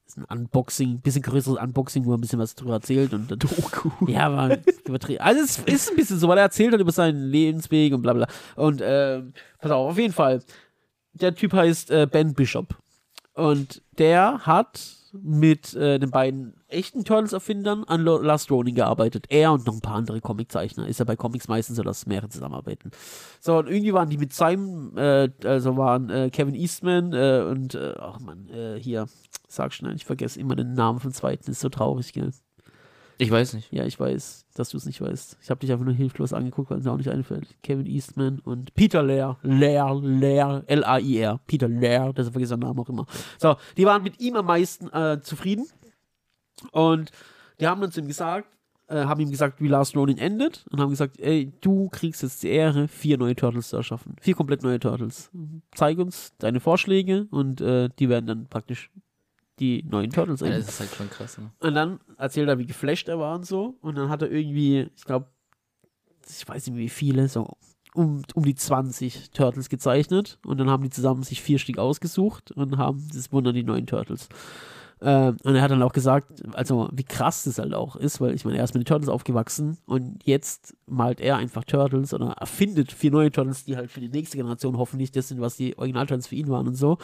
ist ein Unboxing, bisschen größeres Unboxing, wo er ein bisschen was drüber erzählt und Doku. Ja, war übertrieben. Also es ist ein bisschen so, weil er erzählt hat über seinen Lebensweg und bla bla. Und pass auf jeden Fall. Der Typ heißt Ben Bishop. Und der hat mit den beiden echten Turtles-Erfindern an Last Ronin gearbeitet. Er und noch ein paar andere Comiczeichner. Ist ja bei Comics meistens so, dass mehrere zusammenarbeiten. So, und irgendwie waren die mit seinem, also waren Kevin Eastman und, ach man, hier, sag schnell, ich vergesse immer den Namen vom zweiten, ist so traurig, gell? Ich weiß nicht. Ja, ich weiß, dass du es nicht weißt. Ich habe dich einfach nur hilflos angeguckt, weil es mir auch nicht einfällt. Kevin Eastman und Peter Laird, L-A-I-R, Peter Laird, deshalb vergesse ich den Namen auch immer. So, die waren mit ihm am meisten zufrieden und die haben dann zu ihm gesagt, wie Last Ronin endet und haben gesagt, ey, du kriegst jetzt die Ehre, 4 neue Turtles zu erschaffen. 4 komplett neue Turtles. Zeig uns deine Vorschläge und die werden dann praktisch die neuen Turtles. Ja, das ist halt schon krass, ne? Und dann erzählt er, wie geflasht er war und so. Und dann hat er irgendwie, ich glaube, ich weiß nicht wie viele, so um die 20 Turtles gezeichnet. Und dann haben die zusammen sich 4 Stück ausgesucht und haben, das wurden dann die neuen Turtles. Und er hat dann auch gesagt, also wie krass das halt auch ist, weil ich meine, er ist mit den Turtles aufgewachsen und jetzt malt er einfach Turtles oder erfindet 4 neue Turtles, die halt für die nächste Generation hoffentlich das sind, was die Original-Turtles für ihn waren und so.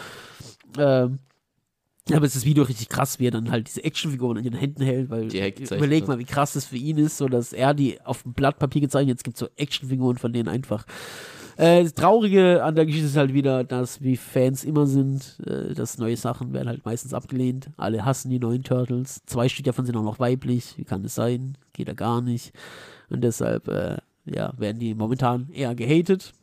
Aber es ist das Video richtig krass, wie er dann halt diese Actionfiguren in den Händen hält, weil überleg mal, wie krass das für ihn ist, so dass er die auf dem Blatt Papier gezeichnet, jetzt gibt es so Actionfiguren von denen einfach. Das Traurige an der Geschichte ist halt wieder, dass wie Fans immer sind, dass neue Sachen werden halt meistens abgelehnt. Alle hassen die neuen Turtles. 2 Stück davon sind auch noch weiblich. Wie kann das sein? Geht ja gar nicht. Und deshalb, werden die momentan eher gehatet.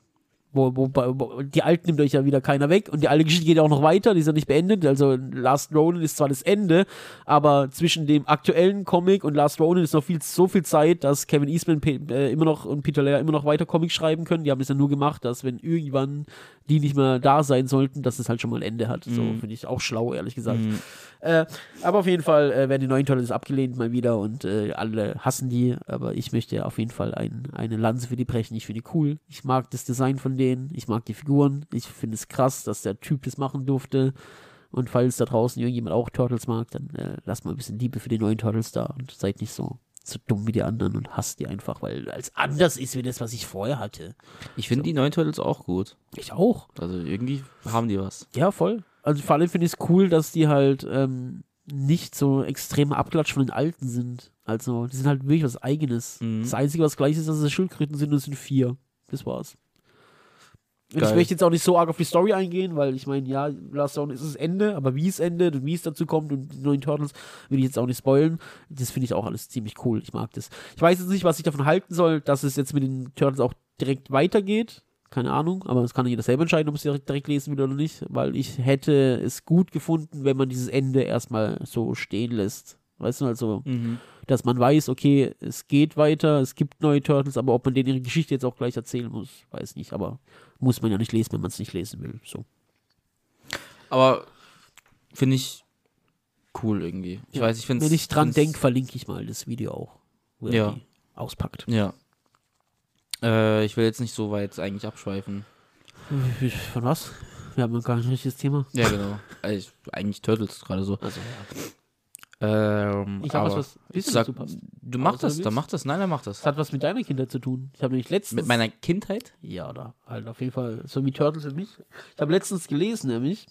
Die alten nimmt euch ja wieder keiner weg und die alte Geschichte geht auch noch weiter, die ist ja nicht beendet, also Last Ronin ist zwar das Ende, aber zwischen dem aktuellen Comic und Last Ronin ist noch so viel Zeit, dass Kevin Eastman immer noch und Peter Laird immer noch weiter Comics schreiben können, die haben das ja nur gemacht, dass wenn irgendwann die nicht mehr da sein sollten, dass es halt schon mal ein Ende hat, so finde ich auch schlau, ehrlich gesagt. Aber auf jeden Fall werden die neuen Turtles abgelehnt mal wieder und alle hassen die, aber ich möchte auf jeden Fall eine Lanze für die brechen. Ich finde die cool, ich mag das Design von denen, ich mag die Figuren, ich finde es krass, dass der Typ das machen durfte und falls da draußen irgendjemand auch Turtles mag, dann lasst mal ein bisschen Liebe für die neuen Turtles da und seid nicht so dumm wie die anderen und hasst die einfach, weil es anders ist wie das, was ich vorher hatte. Ich finde die neuen Turtles auch gut. Ich auch. Also irgendwie haben die was. Ja, voll. Also vor allem finde ich es cool, dass die halt nicht so extreme Abklatsch von den Alten sind. Also die sind halt wirklich was Eigenes. Das Einzige, was gleich ist, dass es Schildkröten sind und es sind 4. Das war's. Und ich möchte jetzt auch nicht so arg auf die Story eingehen, weil ich meine, ja, Last Ronin ist das Ende, aber wie es endet und wie es dazu kommt und die neuen Turtles will ich jetzt auch nicht spoilen. Das finde ich auch alles ziemlich cool. Ich mag das. Ich weiß jetzt nicht, was ich davon halten soll, dass es jetzt mit den Turtles auch direkt weitergeht. Keine Ahnung, aber das kann jeder selber entscheiden, ob es direkt lesen will oder nicht, weil ich hätte es gut gefunden, wenn man dieses Ende erstmal so stehen lässt. Weißt du, also, dass man weiß, okay, es geht weiter, es gibt neue Turtles, aber ob man denen ihre Geschichte jetzt auch gleich erzählen muss, weiß nicht, aber muss man ja nicht lesen, wenn man es nicht lesen will, so. Aber finde ich cool irgendwie. Ich weiß, ich finde es... Wenn ich dran denke, verlinke ich mal das Video auch, wo er die auspackt. Ja. Ich will jetzt nicht so weit eigentlich abschweifen. Von was? Wir haben gar kein richtiges Thema. Ja, genau. Also, eigentlich Turtles gerade so. Also, ich habe was dazu passt. Du machst das, dann mach das. Nein, dann mach das. Das hat was mit deiner Kindheit zu tun. Ich habe nämlich letztens... Mit meiner Kindheit? Ja, oder halt auf jeden Fall so wie Turtles und mich. Ich habe letztens gelesen, nämlich,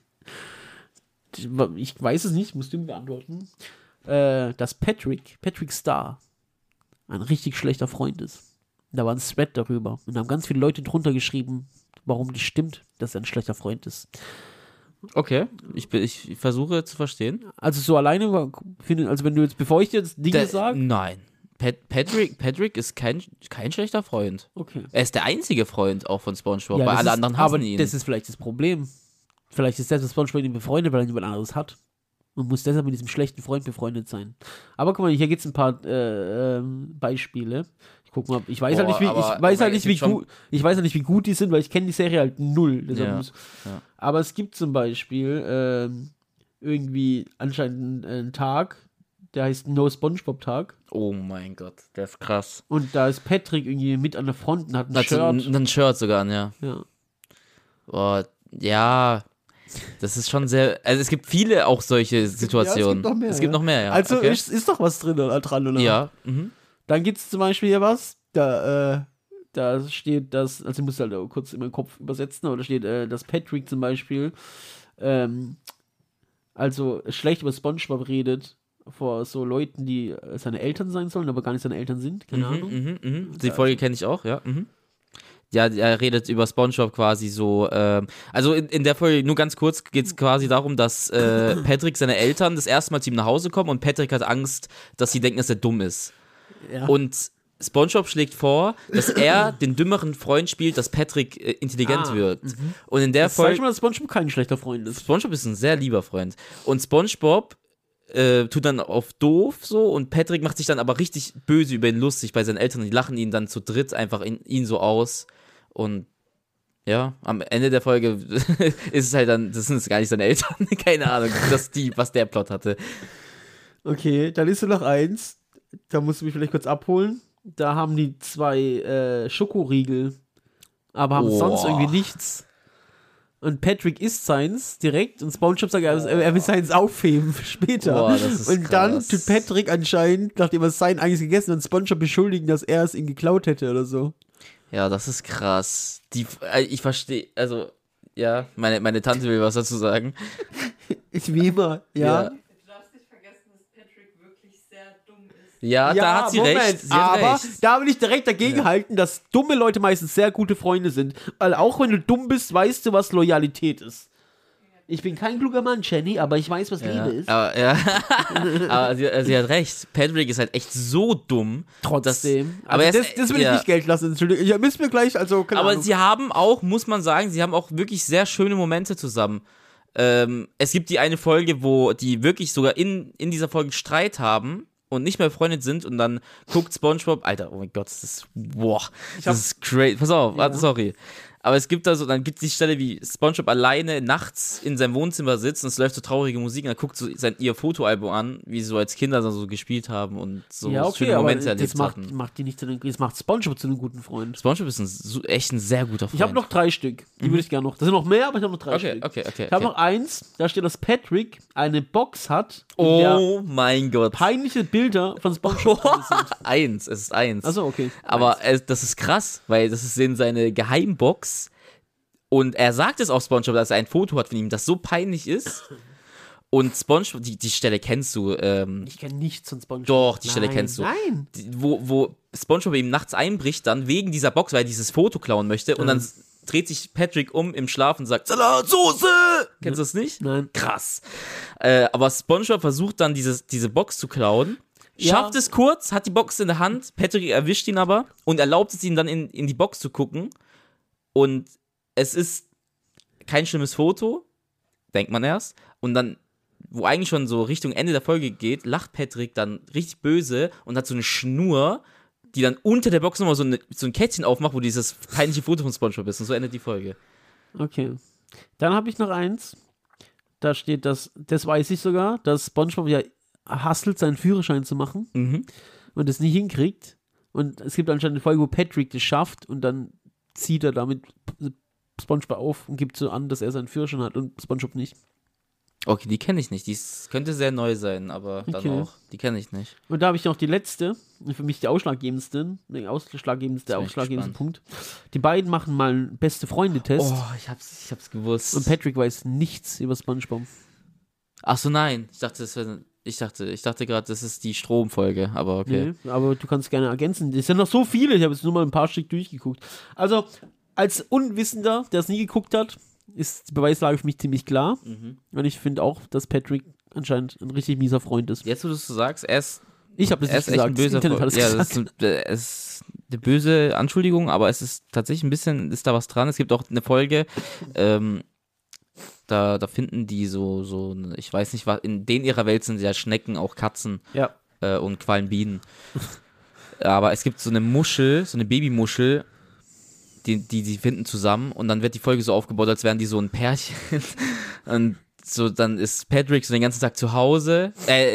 ich weiß es nicht, musst du mir beantworten, dass Patrick Star ein richtig schlechter Freund ist. Da war ein Thread darüber und da haben ganz viele Leute drunter geschrieben, warum das stimmt, dass er ein schlechter Freund ist. Okay, ich versuche zu verstehen. Also so alleine, also wenn du jetzt, bevor ich dir jetzt Dinge sage... Nein, Patrick ist kein schlechter Freund. Okay. Er ist der einzige Freund auch von SpongeBob, weil alle anderen hassen ihn. Aber das ist vielleicht das Problem. Vielleicht ist deshalb SpongeBob mit ihm befreundet, weil er niemand anderes hat. Und muss deshalb mit diesem schlechten Freund befreundet sein. Aber guck mal, hier gibt es ein paar Beispiele. Guck mal, ich weiß halt nicht, wie gut die sind, weil ich kenne die Serie halt null. Aber es gibt zum Beispiel irgendwie anscheinend einen Tag, der heißt No SpongeBob Tag. Oh mein Gott, der ist krass. Und da ist Patrick irgendwie mit an der Front und hat ein Shirt. Ein Shirt sogar, ja. Ja. Boah, ja. Das ist schon sehr, also es gibt viele auch solche Situationen. Ja, es gibt noch mehr, ja. Also okay. ist doch was dran, oder? Ja. Dann gibt es zum Beispiel hier was, da steht das, also ich muss halt kurz in meinen Kopf übersetzen, aber da steht, dass Patrick zum Beispiel also schlecht über SpongeBob redet vor so Leuten, die seine Eltern sein sollen, aber gar nicht seine Eltern sind, keine Ahnung. Die Folge kenne ich auch, ja. Ja, er redet über SpongeBob quasi so, also in der Folge, nur ganz kurz, geht es quasi darum, dass Patrick seine Eltern das erste Mal zu ihm nach Hause kommen und Patrick hat Angst, dass sie denken, dass er dumm ist. Ja. Und SpongeBob schlägt vor, dass er den dümmeren Freund spielt, dass Patrick intelligent wirkt. Und in der Folge... Sag mal, dass SpongeBob kein schlechter Freund ist. SpongeBob ist ein sehr lieber Freund. Und SpongeBob tut dann auf doof so und Patrick macht sich dann aber richtig böse über ihn lustig bei seinen Eltern und die lachen ihn dann zu dritt einfach ihn so aus. Und ja, am Ende der Folge ist es halt dann, das sind jetzt gar nicht seine Eltern, keine Ahnung, was der Plot hatte. Okay, dann ist noch eins, da musst du mich vielleicht kurz abholen. Da haben die 2 Schokoriegel, aber haben sonst irgendwie nichts. Und Patrick isst seins direkt und SpongeBob sagt, er will seins aufheben für später. Boah, das ist und krass. dann tut Patrick anscheinend, nachdem er sein eigentlich gegessen hat, SpongeBob beschuldigen, dass er es ihm geklaut hätte oder so. Ja, das ist krass. Ich verstehe, also, ja, meine Tante will was dazu sagen. Ich wie immer, ja. Du darfst nicht vergessen, dass Patrick wirklich sehr dumm ist. Ja, da hat sie Moment, recht. Sie hat aber recht. da will ich direkt dagegen halten, dass dumme Leute meistens sehr gute Freunde sind. Weil auch wenn du dumm bist, weißt du, was Loyalität ist. Ich bin kein kluger Mann, Jenny, aber ich weiß, was Liebe ist. Aber sie hat recht. Patrick ist halt echt so dumm. Trotzdem. Aber Also das will ich nicht gelten lassen. Entschuldigung. Ich müssen wir gleich, also keine Aber Ahnung. sie haben auch, muss man sagen, sie haben auch wirklich sehr schöne Momente zusammen. Es gibt die eine Folge, wo die wirklich sogar in dieser Folge Streit haben und nicht mehr befreundet sind und dann guckt SpongeBob, Alter, oh mein Gott, das ist crazy. Pass auf, warte, sorry. Aber es gibt da so, dann gibt es die Stelle, wie SpongeBob alleine nachts in seinem Wohnzimmer sitzt und es läuft so traurige Musik und dann guckt so ihr Fotoalbum an, wie sie so als Kinder dann so gespielt haben und so schöne Momente erlebt hatten. Das macht SpongeBob zu einem guten Freund. SpongeBob ist echt ein sehr guter Freund. Ich habe noch 3 Stück. Die würde ich gerne noch. Das sind noch mehr, aber ich habe noch 3 Stück. Okay. Ich habe noch eins, da steht, dass Patrick eine Box hat, in Oh mein Gott. der peinliche Bilder von SpongeBob drin sind. Es ist 1. Achso, okay. Aber das ist krass, weil das ist in seine Geheimbox und er sagt es auch SpongeBob, dass er ein Foto hat von ihm, das so peinlich ist. Und SpongeBob, die Stelle kennst du. Ich kenne nichts von SpongeBob. Doch, die Stelle kennst du. Nein. Wo SpongeBob ihm nachts einbricht, dann wegen dieser Box, weil er dieses Foto klauen möchte. Und dann dreht sich Patrick um im Schlaf und sagt, Salatsoße! Kennst du das nicht? Nein. Krass. Aber SpongeBob versucht dann diese Box zu klauen. Schafft es kurz, hat die Box in der Hand, Patrick erwischt ihn aber und erlaubt es ihm dann in die Box zu gucken. Und es ist kein schlimmes Foto, denkt man erst. Und dann, wo eigentlich schon so Richtung Ende der Folge geht, lacht Patrick dann richtig böse und hat so eine Schnur, die dann unter der Box nochmal so ein Kettchen aufmacht, wo dieses peinliche Foto von SpongeBob ist. Und so endet die Folge. Okay. Dann habe ich noch eins. Da steht, das weiß ich sogar, dass SpongeBob ja hustelt, seinen Führerschein zu machen und es nicht hinkriegt. Und es gibt anscheinend eine Folge, wo Patrick das schafft und dann zieht er damit SpongeBob auf und gibt so an, dass er seinen Führerschein hat und SpongeBob nicht. Okay, die kenne ich nicht. Die könnte sehr neu sein, aber dann auch. Die kenne ich nicht. Und da habe ich noch die letzte, für mich die ausschlaggebendste Punkt. Die beiden machen mal einen Beste-Freunde-Test. Oh, ich hab's gewusst. Und Patrick weiß nichts über SpongeBob. Ach so, nein. Ich dachte gerade, das ist die Stromfolge, aber okay. Nee, aber du kannst gerne ergänzen. Es sind noch so viele, ich habe jetzt nur mal ein paar Stück durchgeguckt. Also, als Unwissender, der es nie geguckt hat, ist die Beweislage für mich ziemlich klar. Und ich finde auch, dass Patrick anscheinend ein richtig mieser Freund ist. Jetzt, wo du es so sagst, Ich habe das er nicht ist echt ein gesagt, böser das Internet hat es Ja, gesagt. es ist eine böse Anschuldigung, aber es ist tatsächlich ein bisschen, ist da was dran. Es gibt auch eine Folge, da finden die so, ich weiß nicht, was, in denen ihrer Welt sind ja Schnecken, auch Katzen und Quallen Bienen. Aber es gibt so eine Muschel, so eine Babymuschel, die finden zusammen und dann wird die Folge so aufgebaut, als wären die so ein Pärchen. Und so, dann ist Patrick so den ganzen Tag zu Hause.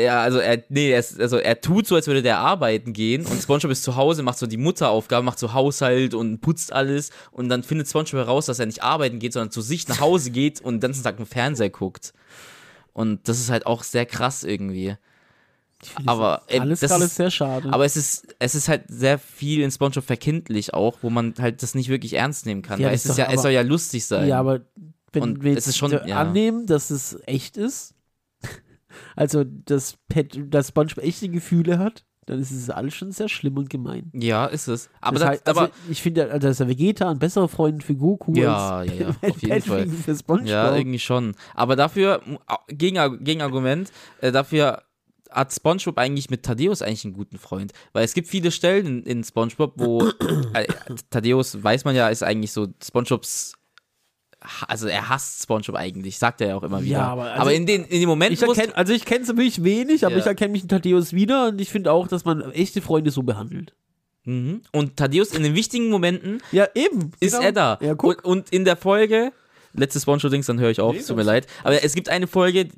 Er tut so, als würde der arbeiten gehen. Und SpongeBob ist zu Hause, macht so die Mutteraufgaben, macht so Haushalt und putzt alles. Und dann findet SpongeBob heraus, dass er nicht arbeiten geht, sondern zu sich nach Hause geht und den ganzen Tag im Fernseher guckt. Und das ist halt auch sehr krass irgendwie. Aber alles sehr schade. Aber es ist halt sehr viel in SpongeBob verkindlich auch, wo man halt das nicht wirklich ernst nehmen kann. Ja, weil es soll ja lustig sein. Ja, aber wenn wir es ist schon, annehmen, dass es echt ist, also dass SpongeBob echte Gefühle hat, dann ist es alles schon sehr schlimm und gemein. Ja, ist es. Aber, ich finde, dass der Vegeta ein besserer Freund für Goku ja, als auf jeden Fall. für SpongeBob. Ja, irgendwie schon. Aber dafür, Gegenargument, dafür hat SpongeBob eigentlich mit Thaddeus eigentlich einen guten Freund. Weil es gibt viele Stellen in SpongeBob, wo Thaddeus, weiß man ja, ist eigentlich so SpongeBobs. Also er hasst SpongeBob eigentlich, sagt er ja auch immer wieder. Ja, aber in den Momenten, ich kenne es wirklich wenig, aber ich erkenne mich in Thaddeus wieder und ich finde auch, dass man echte Freunde so behandelt. Mhm. Und Thaddeus in den wichtigen Momenten ist er da. Ja, und in der Folge, letztes SpongeBob-Dings, dann höre ich auf, tut mir leid, aber es gibt eine Folge,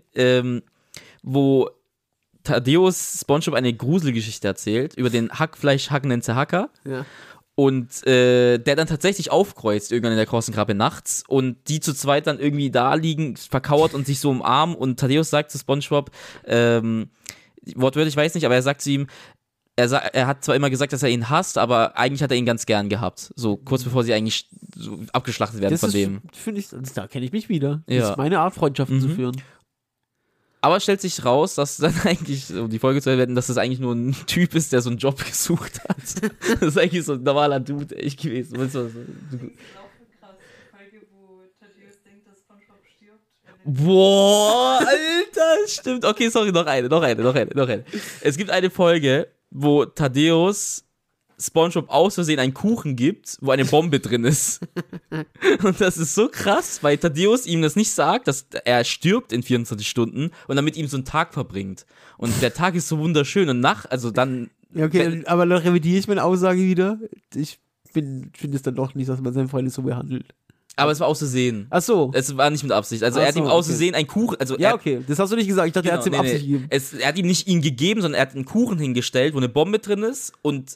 wo Thaddeus SpongeBob eine Gruselgeschichte erzählt über den hackfleischhackenden Zerhacker. Ja. Und der dann tatsächlich aufkreuzt irgendwann in der großen Krabbe nachts und die zu zweit dann irgendwie da liegen, verkauert und sich so umarmen und Thaddeus sagt zu SpongeBob, wortwörtlich, ich weiß nicht, aber er sagt zu ihm, er hat zwar immer gesagt, dass er ihn hasst, aber eigentlich hat er ihn ganz gern gehabt. So kurz bevor sie eigentlich so abgeschlachtet werden von dem. Finde ich, da kenne ich mich wieder. Das Ja. ist meine Art, Freundschaften zu führen. Aber es stellt sich raus, dass dann eigentlich, um die Folge zu erwähnen, dass das eigentlich nur ein Typ ist, der so einen Job gesucht hat. Das ist eigentlich so ein normaler Dude echt gewesen. Das ist auch krass. Die Folge, wo Thaddeus denkt, dass SpongeBob stirbt. Boah, Alter, stimmt. Okay, sorry, noch eine. Es gibt eine Folge, wo Thaddeus SpongeBob aus Versehen einen Kuchen gibt, wo eine Bombe drin ist. Und das ist so krass, weil Thaddeus ihm das nicht sagt, dass er stirbt in 24 Stunden und dann mit ihm so einen Tag verbringt. Und der Tag ist so wunderschön und Ja, okay, aber dann revidiere ich meine Aussage wieder. Ich finde es dann doch nicht, dass man seine Freunde so behandelt. Aber es war aus Versehen. Ach so. Es war nicht mit Absicht. Also er hat ihm aus Versehen einen Kuchen. Also ja, okay. Das hast du nicht gesagt. Ich dachte, er hat es ihm Absicht gegeben. Er hat ihm nicht ihn gegeben, sondern er hat einen Kuchen hingestellt, wo eine Bombe drin ist und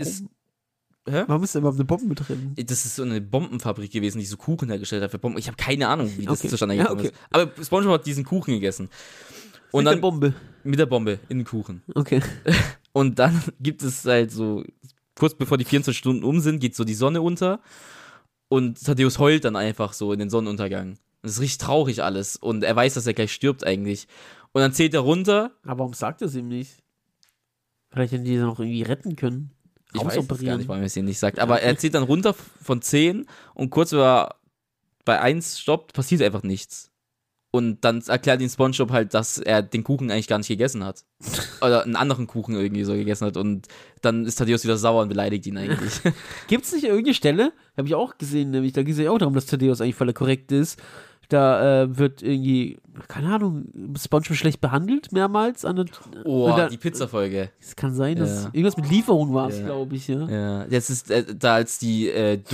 Warum ist da überhaupt eine Bombe drin? Das ist so eine Bombenfabrik gewesen, die so Kuchen hergestellt hat für Bomben. Ich habe keine Ahnung, wie das zustande gekommen ist. Aber SpongeBob hat diesen Kuchen gegessen. Und mit dann, der Bombe? Mit der Bombe in den Kuchen. Okay. Und dann gibt es halt so, kurz bevor die 24 Stunden um sind, geht so die Sonne unter. Und Thaddeus heult dann einfach so in den Sonnenuntergang. Und es ist richtig traurig alles. Und er weiß, dass er gleich stirbt eigentlich. Und dann zählt er runter. Aber warum sagt er es ihm nicht? Vielleicht hätten die noch irgendwie retten können. Ich weiß es gar nicht, warum er es ihm nicht sagt. Aber er zählt dann runter von 10 und kurz bevor bei 1 stoppt, passiert einfach nichts. Und dann erklärt ihm SpongeBob halt, dass er den Kuchen eigentlich gar nicht gegessen hat. Oder einen anderen Kuchen irgendwie so gegessen hat. Und dann ist Thaddeus wieder sauer und beleidigt ihn eigentlich. Gibt es nicht irgendeine Stelle, habe ich auch gesehen, nämlich da geht es ja auch darum, dass Thaddeus eigentlich voll korrekt ist. Da wird irgendwie, keine Ahnung, SpongeBob schlecht behandelt, mehrmals. Die Pizza-Folge. Es kann sein, dass irgendwas mit Lieferung war es, glaube ich, ja. Ja, jetzt ist da als die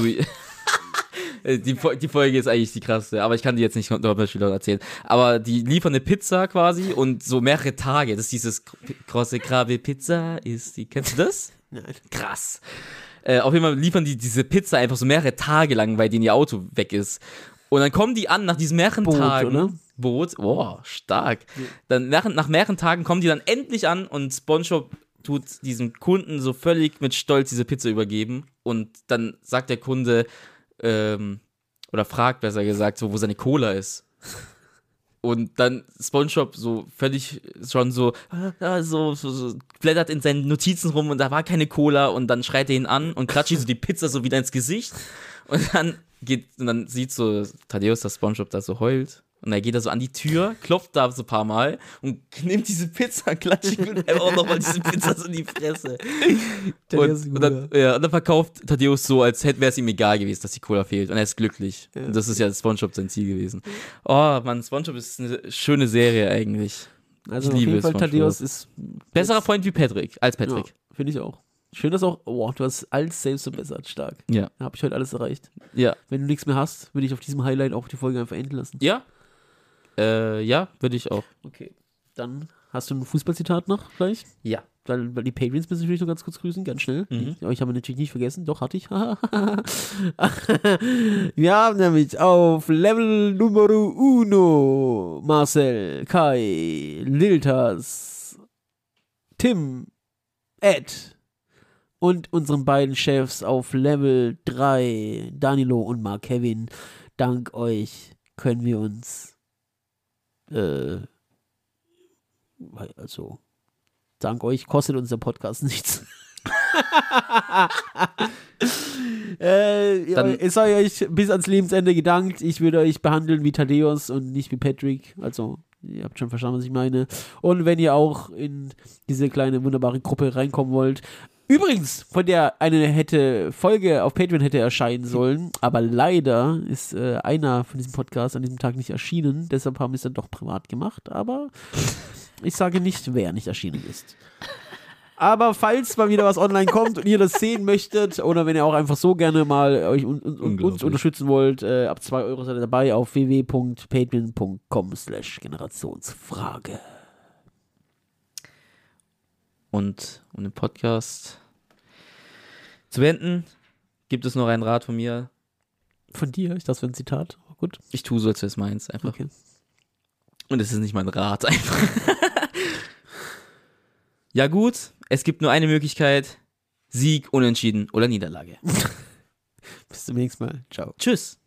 die Folge ist eigentlich die krasseste, aber ich kann die jetzt nicht doppelt erzählen. Aber die liefern eine Pizza quasi und so mehrere Tage. Das ist dieses große Krabbe Pizza ist die. Kennst du das? Nein. Krass. Auf jeden Fall liefern die diese Pizza einfach so mehrere Tage lang, weil denen ihr Auto weg ist. Und dann kommen die an nach diesen mehreren Tagen. Oder? Boot, stark. Dann nach mehreren Tagen kommen die dann endlich an und SpongeBob tut diesem Kunden so völlig mit Stolz diese Pizza übergeben. Und dann sagt der Kunde, oder fragt besser gesagt, so, wo seine Cola ist. Und dann SpongeBob so völlig schon so blättert in seinen Notizen rum und da war keine Cola und dann schreit er ihn an und klatscht ihm so die Pizza so wieder ins Gesicht. Und dann sieht so Thaddeus, dass SpongeBob da so heult. Und er geht da so an die Tür, klopft da so ein paar Mal und nimmt diese Pizza, klatscht ihm einfach auch nochmal diese Pizza so in die Fresse. Und dann verkauft Thaddeus so, als wäre es ihm egal gewesen, dass die Cola fehlt. Und er ist glücklich. Ja. Und das ist ja SpongeBob sein Ziel gewesen. Oh Mann, SpongeBob ist eine schöne Serie eigentlich. Also ich liebe auf jeden Fall Thaddeus ist besserer Freund wie Patrick, als Patrick. Ja, finde ich auch. Schön, dass auch, du hast alles selbst verbessert, stark. Ja. Da habe ich heute alles erreicht. Ja. Wenn du nichts mehr hast, würde ich auf diesem Highlight auch die Folge einfach enden lassen. Ja. Ja, würde ich auch. Okay. Dann hast du ein Fußballzitat noch gleich? Ja. Weil die Patreons müssen natürlich noch ganz kurz grüßen, ganz schnell. Euch haben wir natürlich nicht vergessen. Doch, hatte ich. Wir haben nämlich auf Level Numero Uno Marcel, Kai, Liltas, Tim, Ed und unseren beiden Chefs auf Level 3, Danilo und Mark Kevin. Dank euch können wir uns dank euch kostet unser Podcast nichts. Es sei euch bis ans Lebensende gedankt. Ich würde euch behandeln wie Thaddeus und nicht wie Patrick. Also, ihr habt schon verstanden, was ich meine. Und wenn ihr auch in diese kleine, wunderbare Gruppe reinkommen wollt. Übrigens, von der eine Folge auf Patreon hätte erscheinen sollen, aber leider ist einer von diesem Podcast an diesem Tag nicht erschienen. Deshalb haben wir es dann doch privat gemacht. Aber ich sage nicht, wer nicht erschienen ist. Aber falls mal wieder was online kommt und ihr das sehen möchtet oder wenn ihr auch einfach so gerne mal euch uns unterstützen wollt, ab 2 Euro seid ihr dabei auf www.patreon.com/Generationsfrage. Und um den Podcast zu beenden, gibt es noch einen Rat von mir. Von dir? Ich dachte, das wäre ein Zitat. Gut. Ich tue so, als wäre es meins einfach. Okay. Und es ist nicht mein Rat einfach. Ja gut, es gibt nur eine Möglichkeit. Sieg, Unentschieden oder Niederlage. Bis zum nächsten Mal. Ciao. Tschüss.